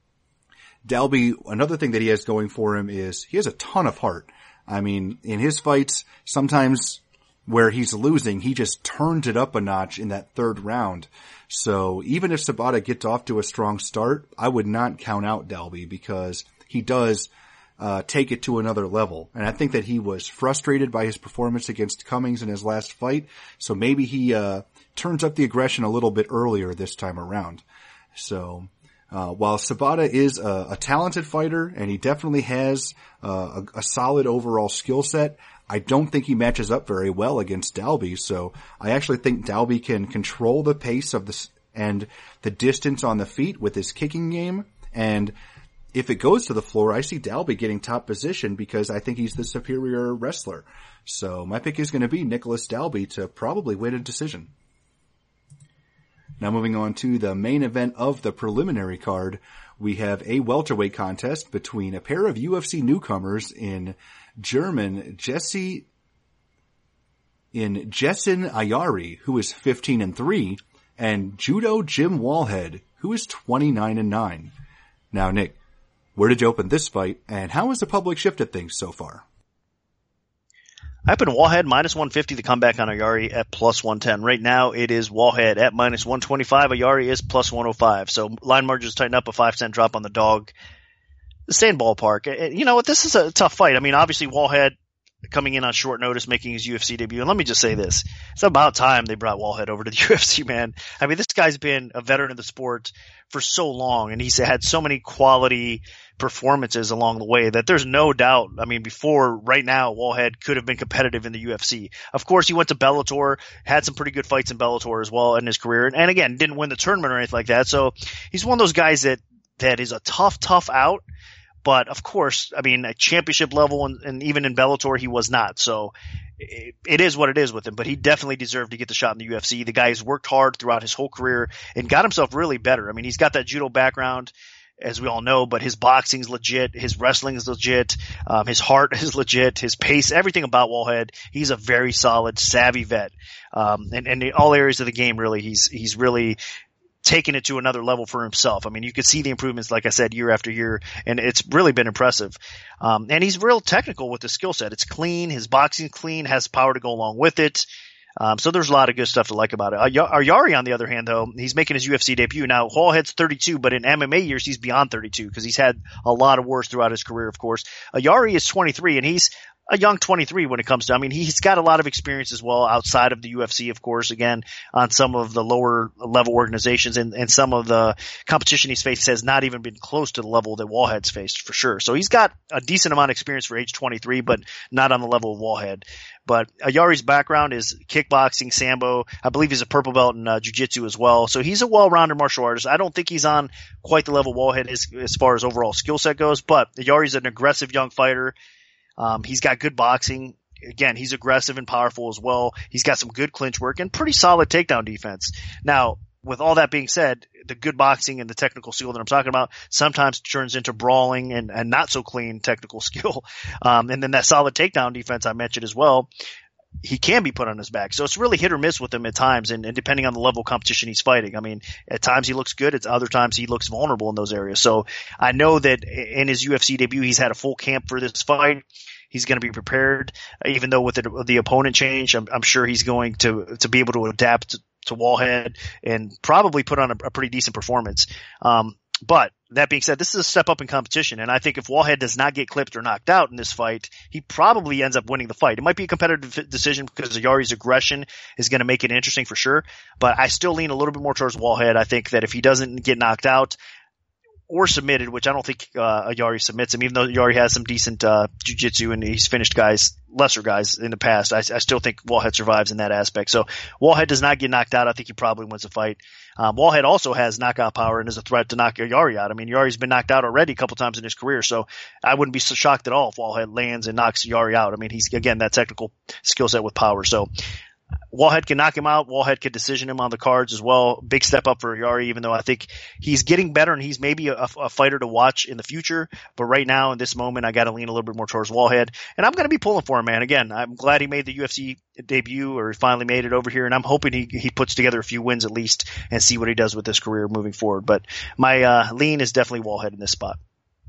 Dalby, another thing that he has going for him is he has a ton of heart. I mean, in his fights, sometimes where he's losing, he just turns it up a notch in that third round. So even if Sabota gets off to a strong start, I would not count out Dalby, because he does uh take it to another level. And I think that he was frustrated by his performance against Cummings in his last fight, so maybe he uh turns up the aggression a little bit earlier this time around. So uh while Sabota is a, a talented fighter, and he definitely has uh, a, a solid overall skill set, I don't think he matches up very well against Dalby. So I actually think Dalby can control the pace of this and the distance on the feet with his kicking game. And if it goes to the floor, I see Dalby getting top position, because I think he's the superior wrestler. So my pick is going to be Nicholas Dalby to probably win a decision. Now moving on to the main event of the preliminary card, we have a welterweight contest between a pair of U F C newcomers in German Jesse, in Jessen Ayari, who is fifteen and three, and Judo Jim Wallhead, who is twenty-nine and nine. Now, Nick, where did you open this fight, and how has the public shifted things so far? I opened Wallhead minus one fifty, the comeback on Ayari at plus one ten. Right now it is Wallhead at minus one twenty-five. Ayari is plus one oh five. So line margins tighten up, a five cent drop on the dog. The same ballpark. You know what? This is a tough fight. I mean, obviously Wallhead coming in on short notice, making his U F C debut. And let me just say this. It's about time they brought Wallhead over to the U F C, man. I mean, this guy's been a veteran of the sport for so long, and he's had so many quality performances along the way that there's no doubt. I mean, before right now, Wallhead could have been competitive in the U F C. Of course, he went to Bellator, had some pretty good fights in Bellator as well in his career. And, and again, didn't win the tournament or anything like that. So he's one of those guys that, that is a tough, tough out. But of course, I mean, at championship level and, and even in Bellator, he was not. So it, it is what it is with him. But he definitely deserved to get the shot in the U F C. The guy has worked hard throughout his whole career and got himself really better. I mean, he's got that judo background, as we all know, but his boxing's legit. His wrestling is legit. Um, his heart is legit. His pace, everything about Wallhead. He's a very solid, savvy vet. Um, and, and in all areas of the game, really, he's, he's really taking it to another level for himself. I mean, you could see the improvements, like I said, year after year, and it's really been impressive. Um, and he's real technical with his skill set. It's clean. His boxing's clean, has power to go along with it. Um, so there's a lot of good stuff to like about it. Ayari, on the other hand, though, he's making his U F C debut. Now, Wallhead's thirty-two, but in M M A years, he's beyond thirty-two because he's had a lot of wars throughout his career, of course. Ayari is twenty-three, and he's a young twenty-three when it comes to, I mean, he's got a lot of experience as well outside of the U F C, of course, again, on some of the lower level organizations, and, and some of the competition he's faced has not even been close to the level that Wallhead's faced, for sure. So he's got a decent amount of experience for age twenty-three, but not on the level of Wallhead. But Ayari's background is kickboxing, sambo. I believe he's a purple belt in uh, jiu-jitsu as well. So he's a well-rounded martial artist. I don't think he's on quite the level Wallhead is as far as overall skill set goes, but Ayari's an aggressive young fighter. Um, he's got good boxing. Again, he's aggressive and powerful as well. He's got some good clinch work and pretty solid takedown defense. Now, with all that being said, the good boxing and the technical skill that I'm talking about sometimes turns into brawling and, and not so clean technical skill. Um, and then that solid takedown defense I mentioned as well, he can be put on his back. So it's really hit or miss with him at times, and, and depending on the level of competition he's fighting. I mean, at times he looks good, at other times he looks vulnerable in those areas. So I know that in his U F C debut, he's had a full camp for this fight. He's going to be prepared, even though with the, the opponent change, I'm, I'm sure he's going to to be able to adapt to, to Wallhead and probably put on a, a pretty decent performance. Um, but that being said, this is a step up in competition, and I think if Wallhead does not get clipped or knocked out in this fight, he probably ends up winning the fight. It might be a competitive decision because Ayari's aggression is going to make it interesting for sure, but I still lean a little bit more towards Wallhead. I think that if he doesn't get knocked out or submitted, which I don't think uh, Ayari submits him, even though Ayari has some decent uh, jiu-jitsu and he's finished guys, lesser guys in the past, I, I still think Wallhead survives in that aspect. So Wallhead does not get knocked out. I think he probably wins the fight. Um, Wallhead also has knockout power and is a threat to knock Ayari out. I mean, Ayari's been knocked out already a couple times in his career, so I wouldn't be so shocked at all if Wallhead lands and knocks Ayari out. I mean, he's, again, that technical skill set with power. So Wallhead can knock him out. Wallhead can decision him on the cards as well. Big step up for Ayari, even though I think he's getting better and he's maybe a, a fighter to watch in the future. But right now, in this moment, I got to lean a little bit more towards Wallhead. And I'm going to be pulling for him, man. Again, I'm glad he made the U F C debut, or finally made it over here. And I'm hoping he, he puts together a few wins at least and see what he does with his career moving forward. But my uh, lean is definitely Wallhead in this spot.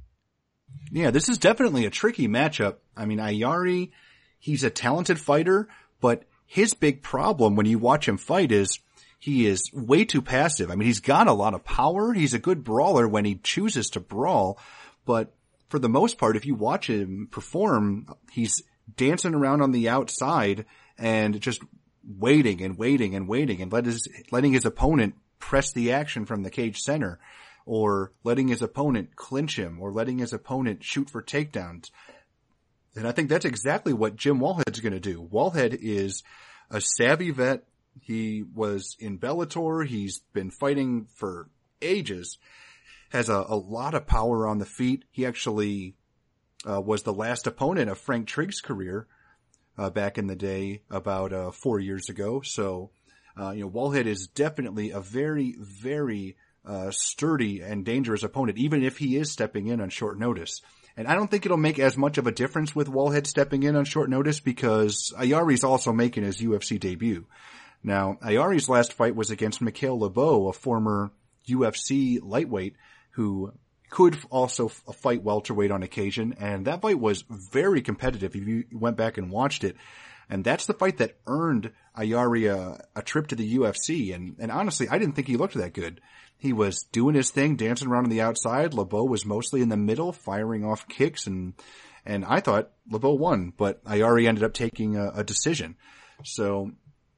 Yeah, this is definitely a tricky matchup. I mean, Ayari, he's a talented fighter, but his big problem when you watch him fight is he is way too passive. I mean, he's got a lot of power. He's a good brawler when he chooses to brawl. But for the most part, if you watch him perform, he's dancing around on the outside and just waiting and waiting and waiting and let his, letting his opponent press the action from the cage center, or letting his opponent clinch him, or letting his opponent shoot for takedowns. And I think that's exactly what Jim Wallhead's going to do. Wallhead is a savvy vet. He was in Bellator. He's been fighting for ages. Has a, a lot of power on the feet. He actually uh, was the last opponent of Frank Trigg's career uh, back in the day, about uh, four years ago. So, uh, you know, Wallhead is definitely a very, very uh, sturdy and dangerous opponent, even if he is stepping in on short notice. And I don't think it'll make as much of a difference with Wallhead stepping in on short notice because Ayari's also making his U F C debut. Now, Ayari's last fight was against Mikhail Lebeau, a former U F C lightweight who could also fight welterweight on occasion, and that fight was very competitive if you went back and watched it. And that's the fight that earned Ayari a, a trip to the U F C, and, and honestly, I didn't think he looked that good. He was doing his thing, dancing around on the outside. Lebeau was mostly in the middle, firing off kicks, and and I thought Lebeau won, but Ayari ended up taking a, a decision. So,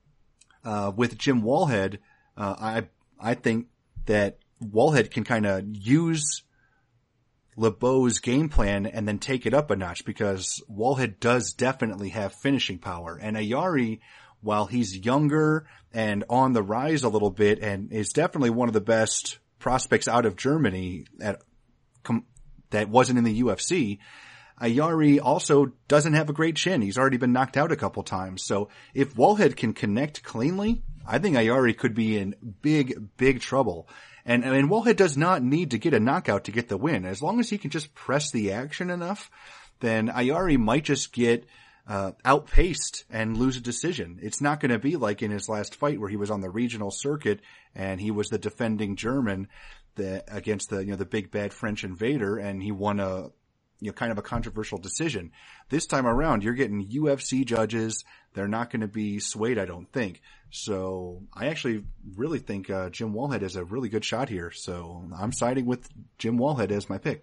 uh, with Jim Wallhead, uh, I I think that Wallhead can kind of use Lebeau's game plan and then take it up a notch, because Wallhead does definitely have finishing power, and Ayari, while he's younger and on the rise a little bit and is definitely one of the best prospects out of Germany at, com, that wasn't in the U F C, Ayari also doesn't have a great chin. He's already been knocked out a couple times. So if Wallhead can connect cleanly, I think Ayari could be in big, big trouble. And, and Wallhead does not need to get a knockout to get the win. As long as he can just press the action enough, then Ayari might just get Uh, outpaced and lose a decision. It's not going to be like in his last fight where he was on the regional circuit and he was the defending German the, against the, you know, the big bad French invader, and he won a, you know, kind of a controversial decision. This time around, you're getting U F C judges. They're not going to be swayed, I don't think. So I actually really think uh, Jim Wallhead is a really good shot here. So I'm siding with Jim Wallhead as my pick.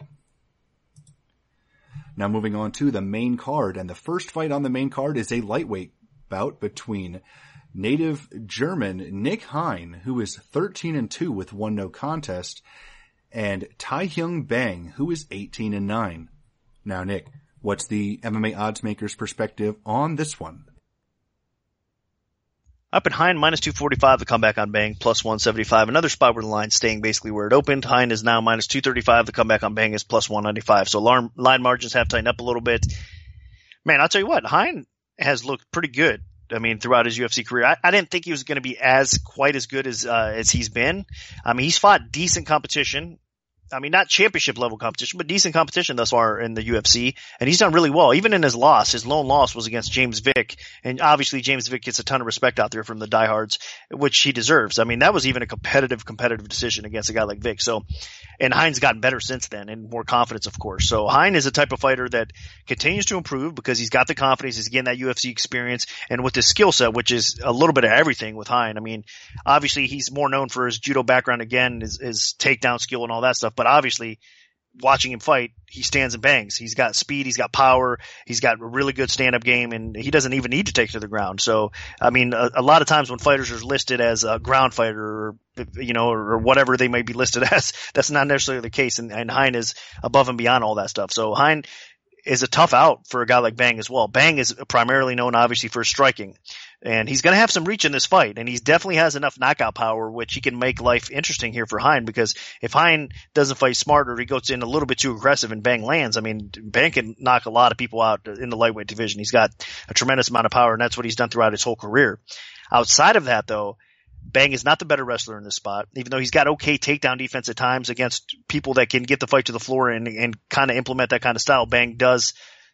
Now moving on to the main card, and the first fight on the main card is a lightweight bout between native German Nick Hein, who is thirteen and two with one no contest, and Tai Hyung Bang, who is eighteen and nine. Now, Nick, what's the M M A odds maker's perspective on this one? Up at Hein, minus two forty-five, the comeback on Bang, plus one seventy-five. Another spot where the line's staying basically where it opened. Hein is now minus two thirty-five, the comeback on Bang is plus one ninety-five. So line, line margins have tightened up a little bit. Man, I'll tell you what, Hein has looked pretty good. I mean, throughout his U F C career, I, I didn't think he was going to be as quite as good as uh, as he's been. I mean, he's fought decent competition. I mean, not championship level competition, but decent competition thus far in the U F C. And he's done really well. Even in his loss, his lone loss was against James Vick. And obviously James Vick gets a ton of respect out there from the diehards, which he deserves. I mean, that was even a competitive, competitive decision against a guy like Vick. So, and Hein's gotten better since then and more confidence, of course. So Hein is a type of fighter that continues to improve because he's got the confidence. He's getting that U F C experience and with his skill set, which is a little bit of everything with Hein. I mean, obviously he's more known for his judo background again, his, his takedown skill and all that stuff. But obviously, watching him fight, he stands and bangs. He's got speed, he's got power, he's got a really good stand-up game, and he doesn't even need to take to the ground. So, I mean, a, a lot of times when fighters are listed as a ground fighter, or, you know, or, or whatever they may be listed as, that's not necessarily the case, and, and Hein is above and beyond all that stuff. So Hein is a tough out for a guy like Bang as well. Bang is primarily known, obviously, for striking. And he's going to have some reach in this fight, and he definitely has enough knockout power, which he can make life interesting here for Hein, because if Hein doesn't fight smart or he goes in a little bit too aggressive and Bang lands, I mean, Bang can knock a lot of people out in the lightweight division. He's got a tremendous amount of power, and that's what he's done throughout his whole career. Outside of that, though, Bang is not the better wrestler in this spot, even though he's got okay takedown defense at times against people that can get the fight to the floor and, and kind of implement that kind of style. Bang does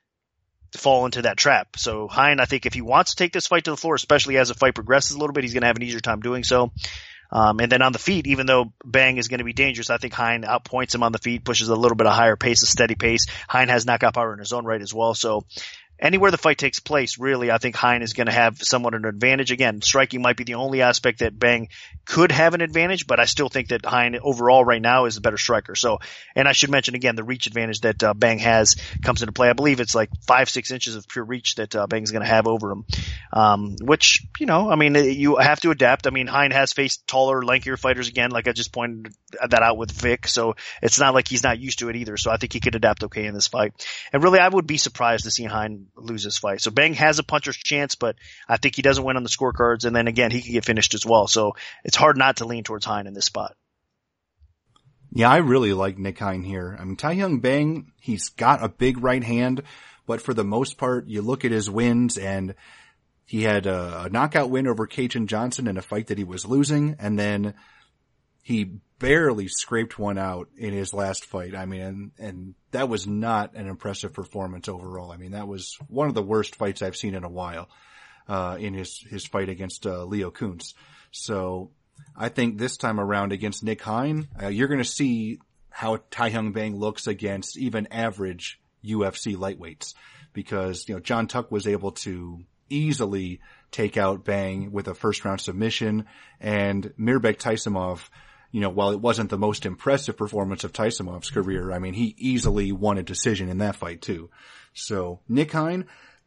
fall into that trap. So Hein, I think if he wants to take this fight to the floor, especially as the fight progresses a little bit, he's going to have an easier time doing so. Um, and then on the feet, even though Bang is going to be dangerous, I think Hein outpoints him on the feet, pushes a little bit of higher pace, a steady pace. Hein has knockout power in his own right as well. So anywhere the fight takes place, really, I think Hein is going to have somewhat an advantage. Again, striking might be the only aspect that Bang could have an advantage, but I still think that Hein overall right now is the better striker. So, and I should mention again, the reach advantage that uh, Bang has comes into play. I believe it's like five, six inches of pure reach that uh, Bang's going to have over him. Um, which, you know, I mean, you have to adapt. I mean, Hein has faced taller, lankier fighters again, like I just pointed that out with Vic. So it's not like he's not used to it either. So I think he could adapt okay in this fight. And really, I would be surprised to see Hein lose this fight. So Bang has a puncher's chance, but I think he doesn't win on the scorecards. And then again, he can get finished as well. So it's hard not to lean towards Hein in this spot. Yeah, I really like Nick Hein here. I mean, Tai Hyung Bang, he's got a big right hand, but for the most part, you look at his wins, and he had a, a knockout win over Cajun Johnson in a fight that he was losing, and then he barely scraped one out in his last fight. I mean, and, and that was not an impressive performance overall. I mean, that was one of the worst fights I've seen in a while, uh, in his, his fight against, uh, Leo Kuntz. So I think this time around against Nick Hein, uh, you're going to see how Tai Hyung Bang looks against even average U F C lightweights, because, you know, John Tuck was able to easily take out Bang with a first round submission, and Mirbek Taisimov, you know, while it wasn't the most impressive performance of Taisimov's career, I mean, he easily won a decision in that fight too. So Nick Hein,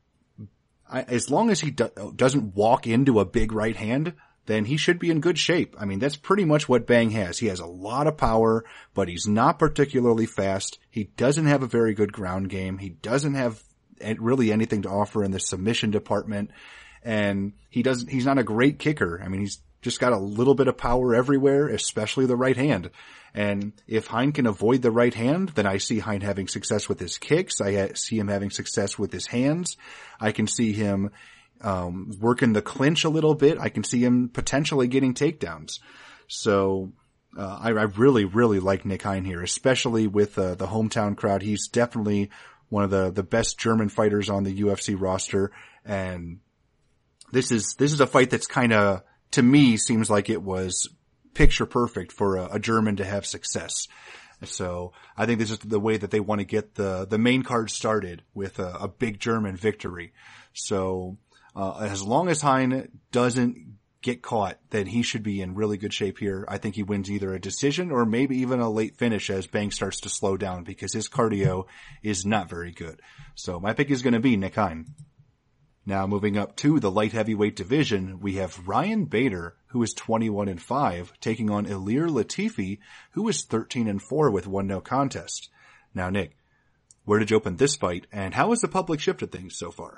I, as long as he do, doesn't walk into a big right hand, then he should be in good shape. I mean, that's pretty much what Bang has. He has a lot of power, but he's not particularly fast. He doesn't have a very good ground game. He doesn't have really anything to offer in the submission department. And he doesn't, he's not a great kicker. I mean, he's just got a little bit of power everywhere, especially the right hand. And if Hein can avoid the right hand, then I see Hein having success with his kicks. I see him having success with his hands. I can see him um working the clinch a little bit. I can see him potentially getting takedowns. So uh, I, I really, really like Nick Hein here, especially with uh, the hometown crowd. He's definitely one of the, the best German fighters on the U F C roster. And this is, this is a fight that's kind of, to me, seems like it was picture perfect for a, a German to have success. So I think this is the way that they want to get the, the main card started with a, a big German victory. So, uh, as long as Hein doesn't get caught, then he should be in really good shape here. I think he wins either a decision or maybe even a late finish as Banks starts to slow down because his cardio is not very good. So my pick is going to be Nick Hein. Now moving up to the light heavyweight division, we have Ryan Bader, who is twenty-one and five, taking on Ilir Latifi, who is thirteen and four with one no contest. Now Nick, where did you open this fight and how has the public shifted things so far?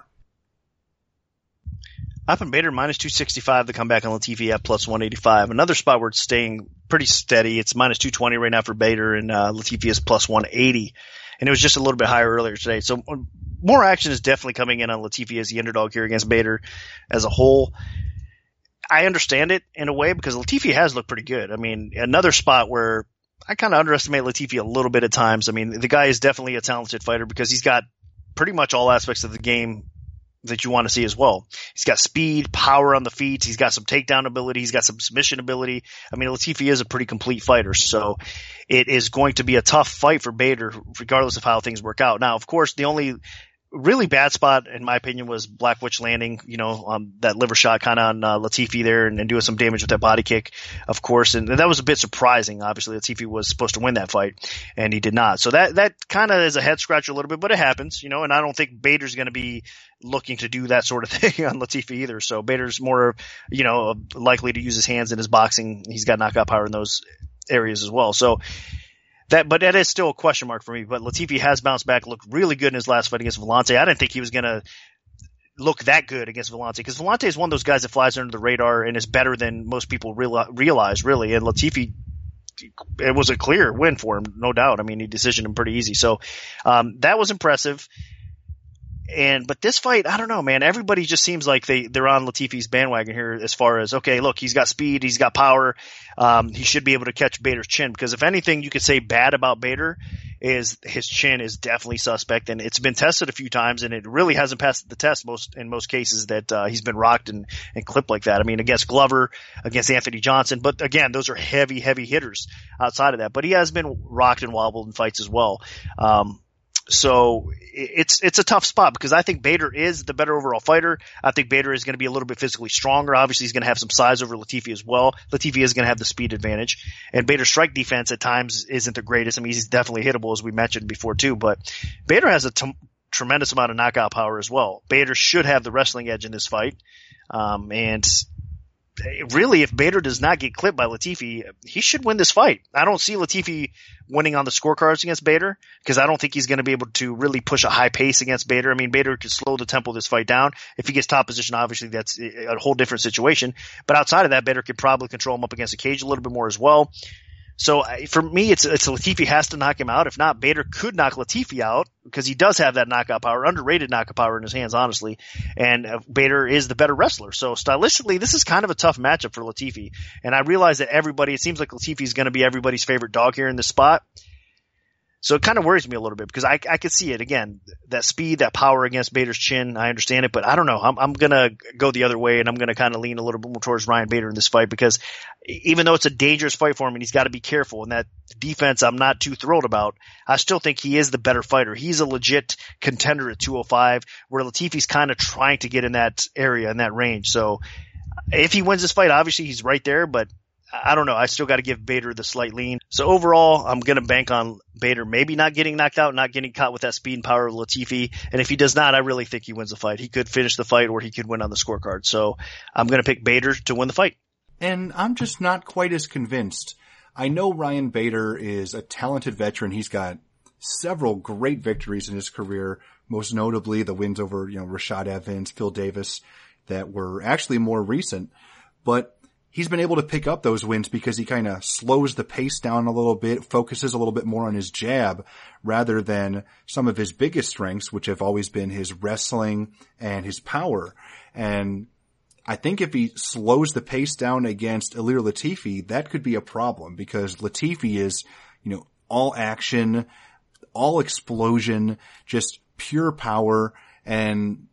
Up in Bader minus two sixty-five, the comeback on Latifi at plus one eighty-five. Another spot where it's staying pretty steady. It's minus two twenty right now for Bader, and uh, Latifi is plus one eighty. And it was just a little bit higher earlier today. So more action is definitely coming in on Latifi as the underdog here against Bader as a whole. I understand it in a way because Latifi has looked pretty good. I mean, another spot where I kind of underestimate Latifi a little bit at times. I mean, the guy is definitely a talented fighter because he's got pretty much all aspects of the game that you want to see as well. He's got speed, power on the feet. He's got some takedown ability. He's got some submission ability. I mean, Latifi is a pretty complete fighter. So it is going to be a tough fight for Bader regardless of how things work out. Now, of course, the only really bad spot, in my opinion, was Black Witch landing, you know, um, that liver shot kind of on uh, Latifi there and, and doing some damage with that body kick, of course. And, and that was a bit surprising. Obviously, Latifi was supposed to win that fight, and he did not. So that that kind of is a head scratcher a little bit, but it happens, you know. And I don't think Bader's going to be looking to do that sort of thing on Latifi either. So Bader's more, you know, likely to use his hands in his boxing. He's got knockout power in those areas as well. So. That, but that is still a question mark for me. But Latifi has bounced back, looked really good in his last fight against Villante. I didn't think he was going to look that good against Villante because Villante is one of those guys that flies under the radar and is better than most people real, realize, really. And Latifi, it was a clear win for him, no doubt. I mean, he decisioned him pretty easy. So um, that was impressive. And, but this fight, I don't know, man. Everybody just seems like they, they're on Latifi's bandwagon here as far as, okay, look, he's got speed, he's got power. Um, he should be able to catch Bader's chin because if anything you could say bad about Bader is his chin is definitely suspect and it's been tested a few times and it really hasn't passed the test most, in most cases that, uh, he's been rocked and, and clipped like that. I mean, against Glover, against Anthony Johnson, but again, those are heavy, heavy hitters outside of that, but he has been rocked and wobbled in fights as well. Um, So it's it's a tough spot because I think Bader is the better overall fighter. I think Bader is going to be a little bit physically stronger. Obviously, he's going to have some size over Latifi as well. Latifi is going to have the speed advantage. And Bader's strike defense at times isn't the greatest. I mean, he's definitely hittable, as we mentioned before, too. But Bader has a t- tremendous amount of knockout power as well. Bader should have the wrestling edge in this fight. Um, and really, if Bader does not get clipped by Latifi, he should win this fight. I don't see Latifi winning on the scorecards against Bader because I don't think he's going to be able to really push a high pace against Bader. I mean, Bader could slow the tempo of this fight down. If he gets top position, obviously that's a whole different situation. But outside of that, Bader could probably control him up against the cage a little bit more as well. So for me, it's, it's Latifi has to knock him out. If not, Bader could knock Latifi out because he does have that knockout power, underrated knockout power in his hands, honestly. And Bader is the better wrestler. So stylistically, this is kind of a tough matchup for Latifi. And I realize that everybody, it seems like Latifi is going to be everybody's favorite dog here in this spot. So it kind of worries me a little bit because I, I could see it again, that speed, that power against Bader's chin. I understand it, but I don't know. I'm, I'm going to go the other way and I'm going to kind of lean a little bit more towards Ryan Bader in this fight because even though it's a dangerous fight for him and he's got to be careful and that defense I'm not too thrilled about, I still think he is the better fighter. He's a legit contender at two oh five where Latifi's kind of trying to get in that area, in that range. So if he wins this fight, obviously he's right there, but I don't know. I still got to give Bader the slight lean. So overall, I'm going to bank on Bader maybe not getting knocked out, not getting caught with that speed and power of Latifi. And if he does not, I really think he wins the fight. He could finish the fight or he could win on the scorecard. So I'm going to pick Bader to win the fight. And I'm just not quite as convinced. I know Ryan Bader is a talented veteran. He's got several great victories in his career, most notably the wins over, you know, Rashad Evans, Phil Davis that were actually more recent. But he's been able to pick up those wins because he kind of slows the pace down a little bit, focuses a little bit more on his jab rather than some of his biggest strengths, which have always been his wrestling and his power. And I think if he slows the pace down against Ilir Latifi, that could be a problem because Latifi is, you know, all action, all explosion, just pure power, and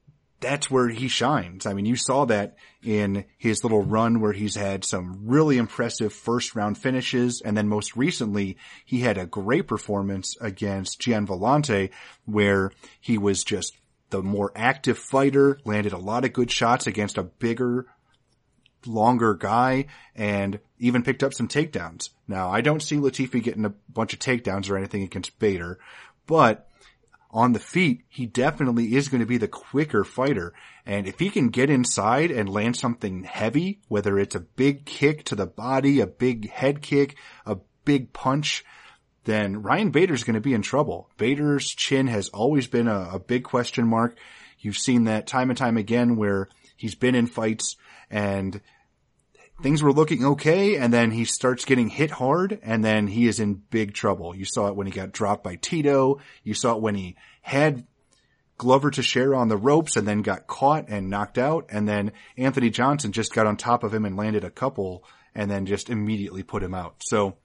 that's where he shines. I mean, you saw that in his little run where he's had some really impressive first round finishes. And then most recently, he had a great performance against Gian Villante where he was just the more active fighter, landed a lot of good shots against a bigger, longer guy, and even picked up some takedowns. Now, I don't see Latifi getting a bunch of takedowns or anything against Bader, but on the feet, he definitely is going to be the quicker fighter. And if he can get inside and land something heavy, whether it's a big kick to the body, a big head kick, a big punch, then Ryan Bader's going to be in trouble. Bader's chin has always been a, a big question mark. You've seen that time and time again where he's been in fights and things were looking okay, and then he starts getting hit hard, and then he is in big trouble. You saw it when he got dropped by Tito. You saw it when he had Glover Teixeira on the ropes and then got caught and knocked out, and then Anthony Johnson just got on top of him and landed a couple and then just immediately put him out. So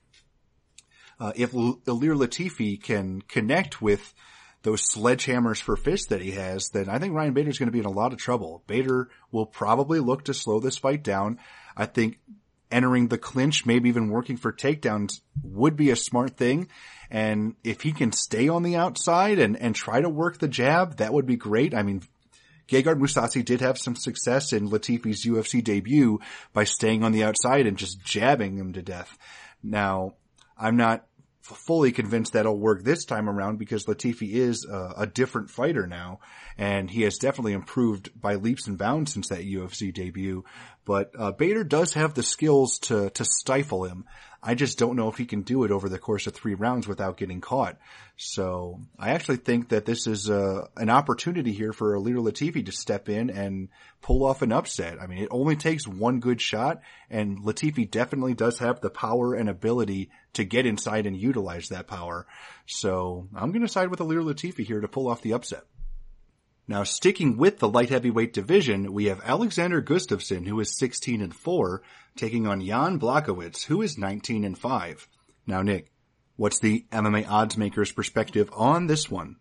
uh, if L- Ilir Latifi can connect with those sledgehammers for fists that he has, then I think Ryan Bader's going to be in a lot of trouble. Bader will probably look to slow this fight down. I think entering the clinch, maybe even working for takedowns would be a smart thing. And if he can stay on the outside and, and try to work the jab, that would be great. I mean, Gegard Mousasi did have some success in Latifi's U F C debut by staying on the outside and just jabbing him to death. Now, I'm not fully convinced that'll work this time around because Latifi is a, a different fighter now, and he has definitely improved by leaps and bounds since that U F C debut. But uh, Bader does have the skills to to stifle him. I just don't know if he can do it over the course of three rounds without getting caught. So I actually think that this is uh, an opportunity here for Ilir Latifi to step in and pull off an upset. I mean, it only takes one good shot, and Latifi definitely does have the power and ability to get inside and utilize that power. So I'm going to side with Ilir Latifi here to pull off the upset. Now, sticking with the light heavyweight division, we have Alexander Gustafsson, who is sixteen and four, taking on Jan Blachowicz, who is nineteen and five. Now, Nick, what's the M M A odds maker's perspective on this one?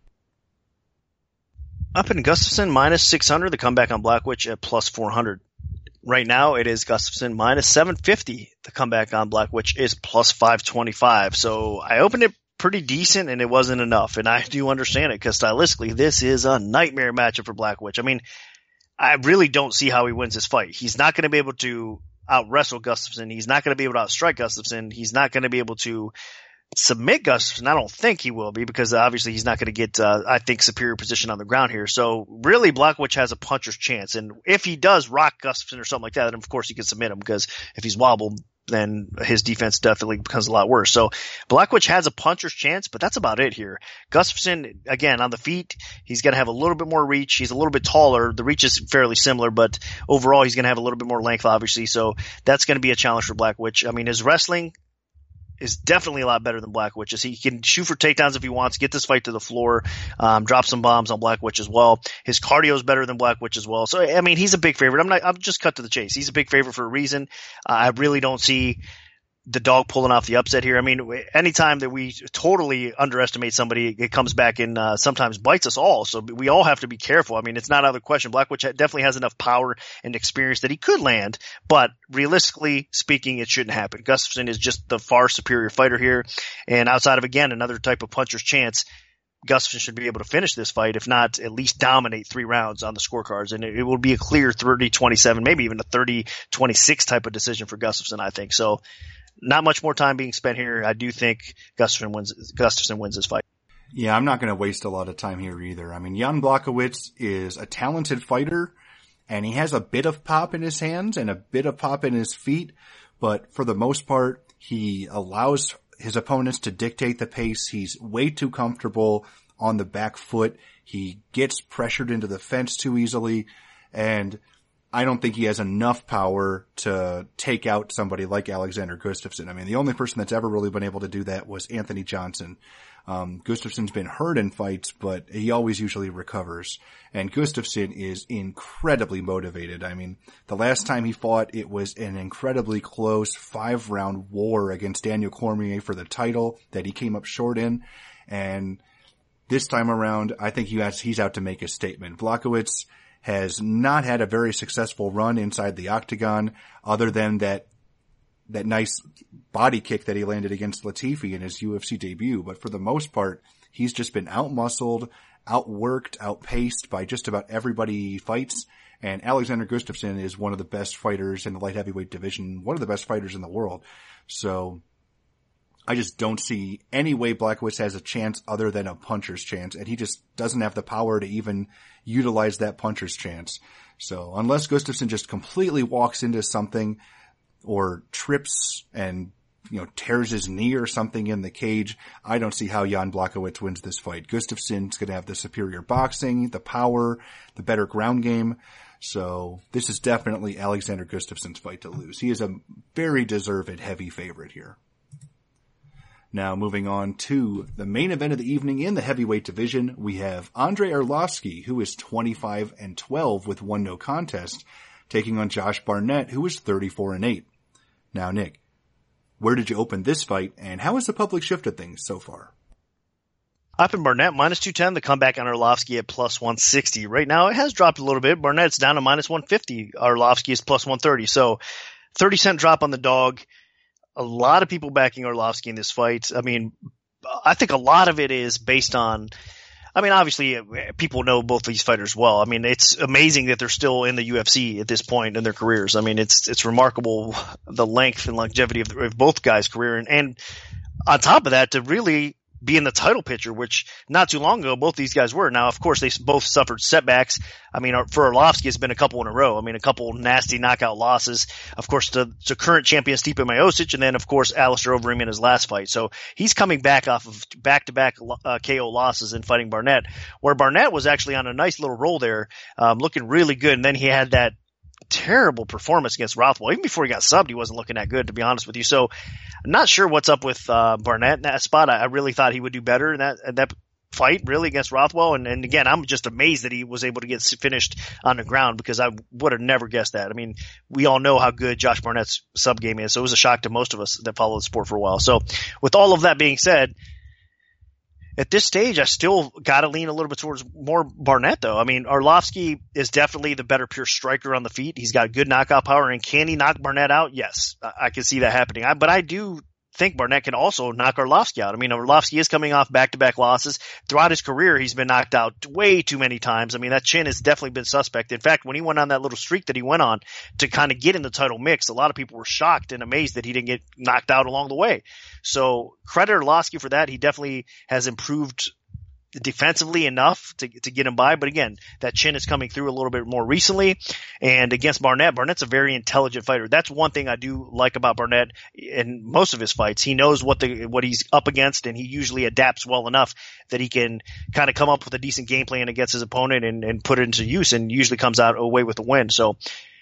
Up in Gustafsson, minus six hundred, the comeback on Blachowicz at plus four hundred. Right now, it is Gustafsson minus seven fifty. The comeback on Blachowicz is plus five twenty-five. So I opened it pretty decent, and it wasn't enough. And I do understand it because stylistically, this is a nightmare matchup for Blachowicz. I mean, I really don't see how he wins this fight. He's not going to be able to out wrestle Gustafsson. He's not going to be able to outstrike Gustafsson. He's not going to be able to submit Gustafsson. I don't think he will be because obviously he's not going to get, uh, I think, superior position on the ground here. So really, Blachowicz has a puncher's chance. And if he does rock Gustafsson or something like that, then of course he can submit him because if he's wobbled, then his defense definitely becomes a lot worse. So Blachowicz has a puncher's chance, but that's about it here. Gustafsson, again, on the feet, he's going to have a little bit more reach. He's a little bit taller. The reach is fairly similar, but overall he's going to have a little bit more length, obviously. So that's going to be a challenge for Blachowicz. I mean, his wrestling is definitely a lot better than Blachowicz. He can shoot for takedowns if he wants, get this fight to the floor, um, drop some bombs on Blachowicz as well. His cardio is better than Blachowicz as well. So, I mean, he's a big favorite. I'm not, I'm just cut to the chase. He's a big favorite for a reason. Uh, I really don't see the dog pulling off the upset here. I mean, anytime that we totally underestimate somebody, it comes back and uh, sometimes bites us all. So we all have to be careful. I mean, it's not out of the question. Blachowicz definitely has enough power and experience that he could land, but realistically speaking, it shouldn't happen. Gustafsson is just the far superior fighter here. And outside of, again, another type of puncher's chance, Gustafsson should be able to finish this fight, if not at least dominate three rounds on the scorecards. And it, it will be a clear thirty twenty-seven, maybe even a thirty twenty-six type of decision for Gustafsson, I think. So not much more time being spent here. I do think Gustafsson wins, Gustafsson wins this fight. Yeah, I'm not going to waste a lot of time here either. I mean, Jan Blachowicz is a talented fighter, and he has a bit of pop in his hands and a bit of pop in his feet, but for the most part, he allows his opponents to dictate the pace. He's way too comfortable on the back foot. He gets pressured into the fence too easily, and I don't think he has enough power to take out somebody like Alexander Gustafsson. I mean, the only person that's ever really been able to do that was Anthony Johnson. Um, Gustafsson's been hurt in fights, but he always usually recovers. And Gustafsson is incredibly motivated. I mean, the last time he fought, it was an incredibly close five-round war against Daniel Cormier for the title that he came up short in. And this time around, I think he has, he's out to make a statement. Blachowicz has not had a very successful run inside the octagon other than that that nice body kick that he landed against Latifi in his U F C debut. But for the most part, he's just been outmuscled, outworked, outpaced by just about everybody he fights. And Alexander Gustafsson is one of the best fighters in the light heavyweight division, one of the best fighters in the world. So I just don't see any way Blachowicz has a chance other than a puncher's chance. And he just doesn't have the power to even utilize that puncher's chance. So unless Gustafsson just completely walks into something or trips and, you know, tears his knee or something in the cage, I don't see how Jan Blachowicz wins this fight. Gustafsson's going to have the superior boxing, the power, the better ground game. So this is definitely Alexander Gustafsson's fight to lose. He is a very deserved heavy favorite here. Now moving on to the main event of the evening in the heavyweight division, we have Andrei Arlovski, who is twenty-five and twelve with one no contest, taking on Josh Barnett, who is thirty-four and eight. Now, Nick, where did you open this fight, and how has the public shifted things so far? Up in Barnett, minus two ten. The comeback on Arlovski at plus one sixty. Right now, it has dropped a little bit. Barnett's down to minus one fifty. Arlovski is plus one thirty. So, thirty cent drop on the dog. A lot of people backing Arlovski in this fight. I mean, I think a lot of it is based on, I mean, obviously, people know both these fighters well. I mean, it's amazing that they're still in the U F C at this point in their careers. I mean, it's it's remarkable the length and longevity of, the, of both guys' career. And, and on top of that, to really be in the title picture, which not too long ago, both these guys were. Now, of course, they both suffered setbacks. I mean, for Arlovski, it's been a couple in a row. I mean, a couple nasty knockout losses. Of course, to, to current champion Stipe Miocic, and then, of course, Alistair Overeem in his last fight. So he's coming back off of back-to-back uh, K O losses and fighting Barnett, where Barnett was actually on a nice little roll there, um, looking really good. And then he had that terrible performance against Rothwell. Even before he got subbed, he wasn't looking that good, to be honest with you. So I'm not sure what's up with uh, Barnett in that spot. I, I really thought he would do better in that in that fight, really, against Rothwell. And, and again, I'm just amazed that he was able to get finished on the ground, because I would have never guessed that. I mean, we all know how good Josh Barnett's sub game is, so it was a shock to most of us that followed the sport for a while. So with all of that being said, at this stage, I still got to lean a little bit towards more Barnett, though. I mean, Arlovski is definitely the better pure striker on the feet. He's got good knockout power, and can he knock Barnett out? Yes, I, I can see that happening. I, but I do think Barnett can also knock Arlovski out. I mean, Arlovski is coming off back-to-back losses. Throughout his career, he's been knocked out way too many times. I mean, that chin has definitely been suspect. In fact, when he went on that little streak that he went on to kind of get in the title mix, a lot of people were shocked and amazed that he didn't get knocked out along the way. So credit Arlovski for that. He definitely has improved defensively enough to to get him by. But again, that chin is coming through a little bit more recently. And against Barnett, Barnett's a very intelligent fighter. That's one thing I do like about Barnett in most of his fights. He knows what the what he's up against, and he usually adapts well enough that he can kind of come up with a decent game plan against his opponent and, and put it into use, and usually comes out away with a win. So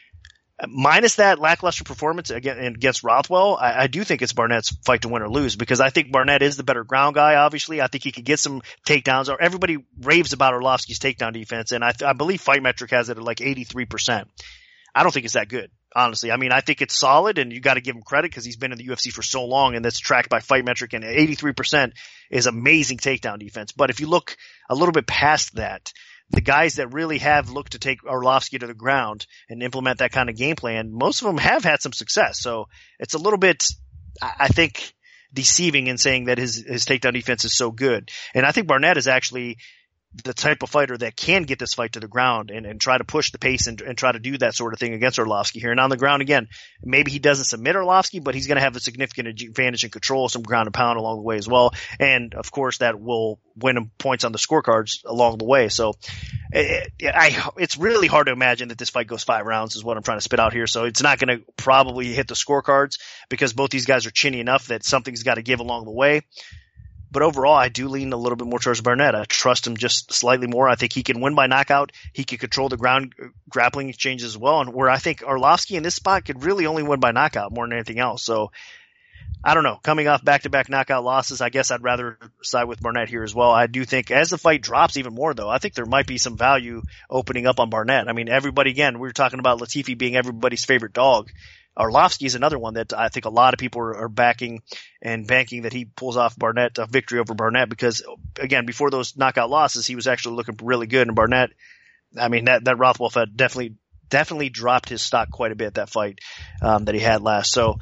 minus that lackluster performance against Rothwell, I, I do think it's Barnett's fight to win or lose, because I think Barnett is the better ground guy, obviously. I think he could get some takedowns. Everybody raves about Arlovski's takedown defense, and I, I believe Fight Metric has it at like eighty-three percent. I don't think it's that good, honestly. I mean, I think it's solid, and you got to give him credit because he's been in the U F C for so long, and that's tracked by Fight Metric, and eighty-three percent is amazing takedown defense. But if you look a little bit past that, the guys that really have looked to take Arlovski to the ground and implement that kind of game plan, most of them have had some success. So it's a little bit, I think, deceiving in saying that his, his takedown defense is so good. And I think Barnett is actually the type of fighter that can get this fight to the ground and, and try to push the pace and, and try to do that sort of thing against Arlovski here. And on the ground, again, maybe he doesn't submit Arlovski, but he's going to have a significant advantage and control, some ground and pound along the way as well. And of course, that will win him points on the scorecards along the way. So it, it, I, it's really hard to imagine that this fight goes five rounds is what I'm trying to spit out here. So it's not going to probably hit the scorecards, because both these guys are chinny enough that something's got to give along the way. But overall, I do lean a little bit more towards Barnett. I trust him just slightly more. I think he can win by knockout. He can control the ground grappling exchanges as well. And where I think Arlovski in this spot could really only win by knockout more than anything else. So I don't know. Coming off back-to-back knockout losses, I guess I'd rather side with Barnett here as well. I do think as the fight drops even more, though, I think there might be some value opening up on Barnett. I mean, everybody, again, we were talking about Latifi being everybody's favorite dog. Arlovski is another one that I think a lot of people are, are backing and banking that he pulls off Barnett, a victory over Barnett, because, again, before those knockout losses, he was actually looking really good, and Barnett I mean, that, that Rothwell fight definitely, definitely dropped his stock quite a bit, that fight, um, that he had last. So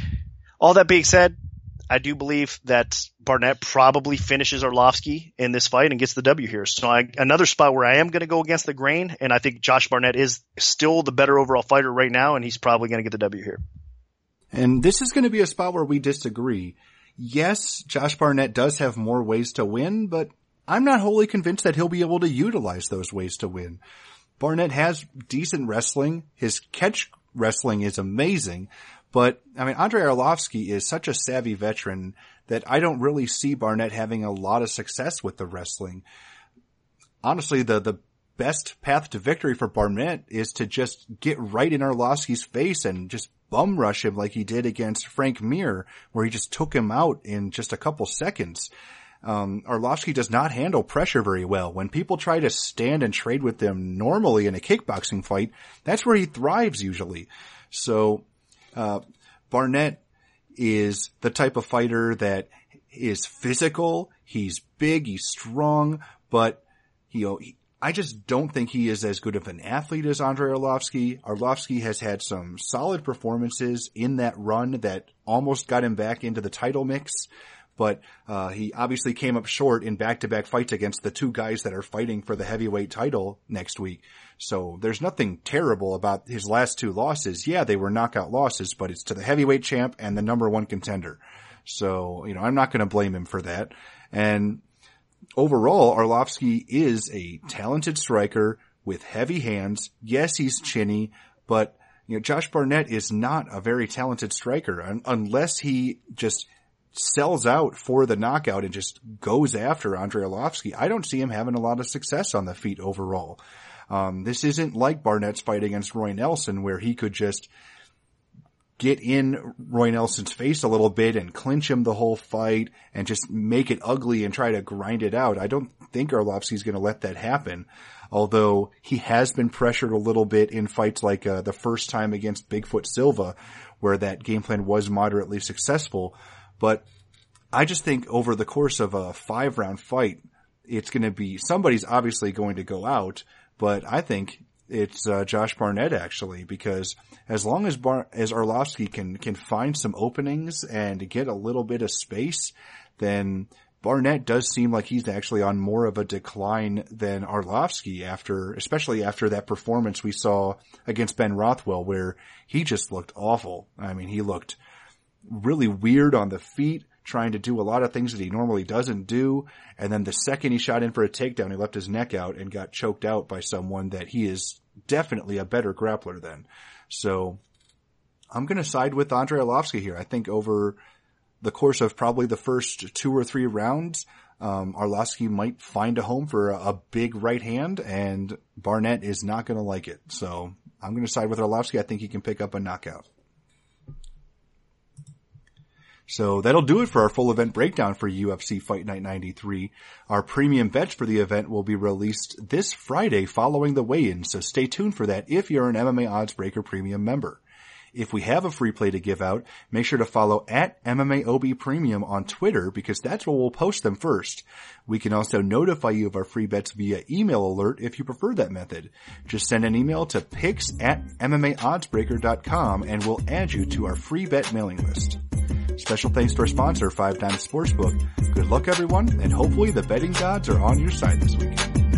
all that being said, I do believe that Barnett probably finishes Arlovsky in this fight and gets the W here. So I, another spot where I am going to go against the grain, and I think Josh Barnett is still the better overall fighter right now, and he's probably going to get the W here. And this is going to be a spot where we disagree. Yes, Josh Barnett does have more ways to win, but I'm not wholly convinced that he'll be able to utilize those ways to win. Barnett has decent wrestling. His catch wrestling is amazing. But, I mean, Andrei Arlovsky is such a savvy veteran that I don't really see Barnett having a lot of success with the wrestling. Honestly, the, the best path to victory for Barnett is to just get right in Arlovsky's face and just bum rush him like he did against Frank Mir, where he just took him out in just a couple seconds. Um, Arlovsky does not handle pressure very well. When people try to stand and trade with him normally in a kickboxing fight, that's where he thrives usually. So, Uh, Barnett is the type of fighter that is physical. He's big, he's strong, but, you know, he, I just don't think he is as good of an athlete as Andrei Arlovsky. Arlovsky has had some solid performances in that run that almost got him back into the title mix, but, uh, he obviously came up short in back-to-back fights against the two guys that are fighting for the heavyweight title next week. So there's nothing terrible about his last two losses. Yeah, they were knockout losses, but it's to the heavyweight champ and the number one contender. So, you know, I'm not going to blame him for that. And overall, Arlovsky is a talented striker with heavy hands. Yes, he's chinny, but, you know, Josh Barnett is not a very talented striker un- unless he just sells out for the knockout and just goes after Andrei Arlovsky. I don't see him having a lot of success on the feet overall. Um, this isn't like Barnett's fight against Roy Nelson, where he could just get in Roy Nelson's face a little bit and clinch him the whole fight and just make it ugly and try to grind it out. I don't think Arlovsky's going to let that happen, although he has been pressured a little bit in fights like uh, the first time against Bigfoot Silva, where that game plan was moderately successful. But I just think over the course of a five-round fight, it's going to be, somebody's obviously going to go out, but I think it's uh, Josh Barnett actually, because as long as Bar- as Arlovsky can can find some openings and get a little bit of space, then Barnett does seem like he's actually on more of a decline than Arlovsky after, especially after that performance we saw against Ben Rothwell, where he just looked awful. I mean, he looked really weird on the feet, trying to do a lot of things that he normally doesn't do. And then the second he shot in for a takedown, he left his neck out and got choked out by someone that he is definitely a better grappler than. So I'm going to side with Andrei Arlovsky here. I think over the course of probably the first two or three rounds, um, Arlovsky might find a home for a, a big right hand, and Barnett is not going to like it. So I'm going to side with Arlovsky. I think he can pick up a knockout. So that'll do it for our full event breakdown for U F C Fight Night ninety-three. Our premium bets for the event will be released this Friday following the weigh-in, so stay tuned for that if you're an M M A Oddsbreaker premium member. If we have a free play to give out, make sure to follow at M M A O B Premium on Twitter, because that's where we'll post them first. We can also notify you of our free bets via email alert if you prefer that method. Just send an email to picks at M M A oddsbreaker dot com and we'll add you to our free bet mailing list. Special thanks to our sponsor, Five Dimes Sportsbook. Good luck, everyone, and hopefully the betting gods are on your side this weekend.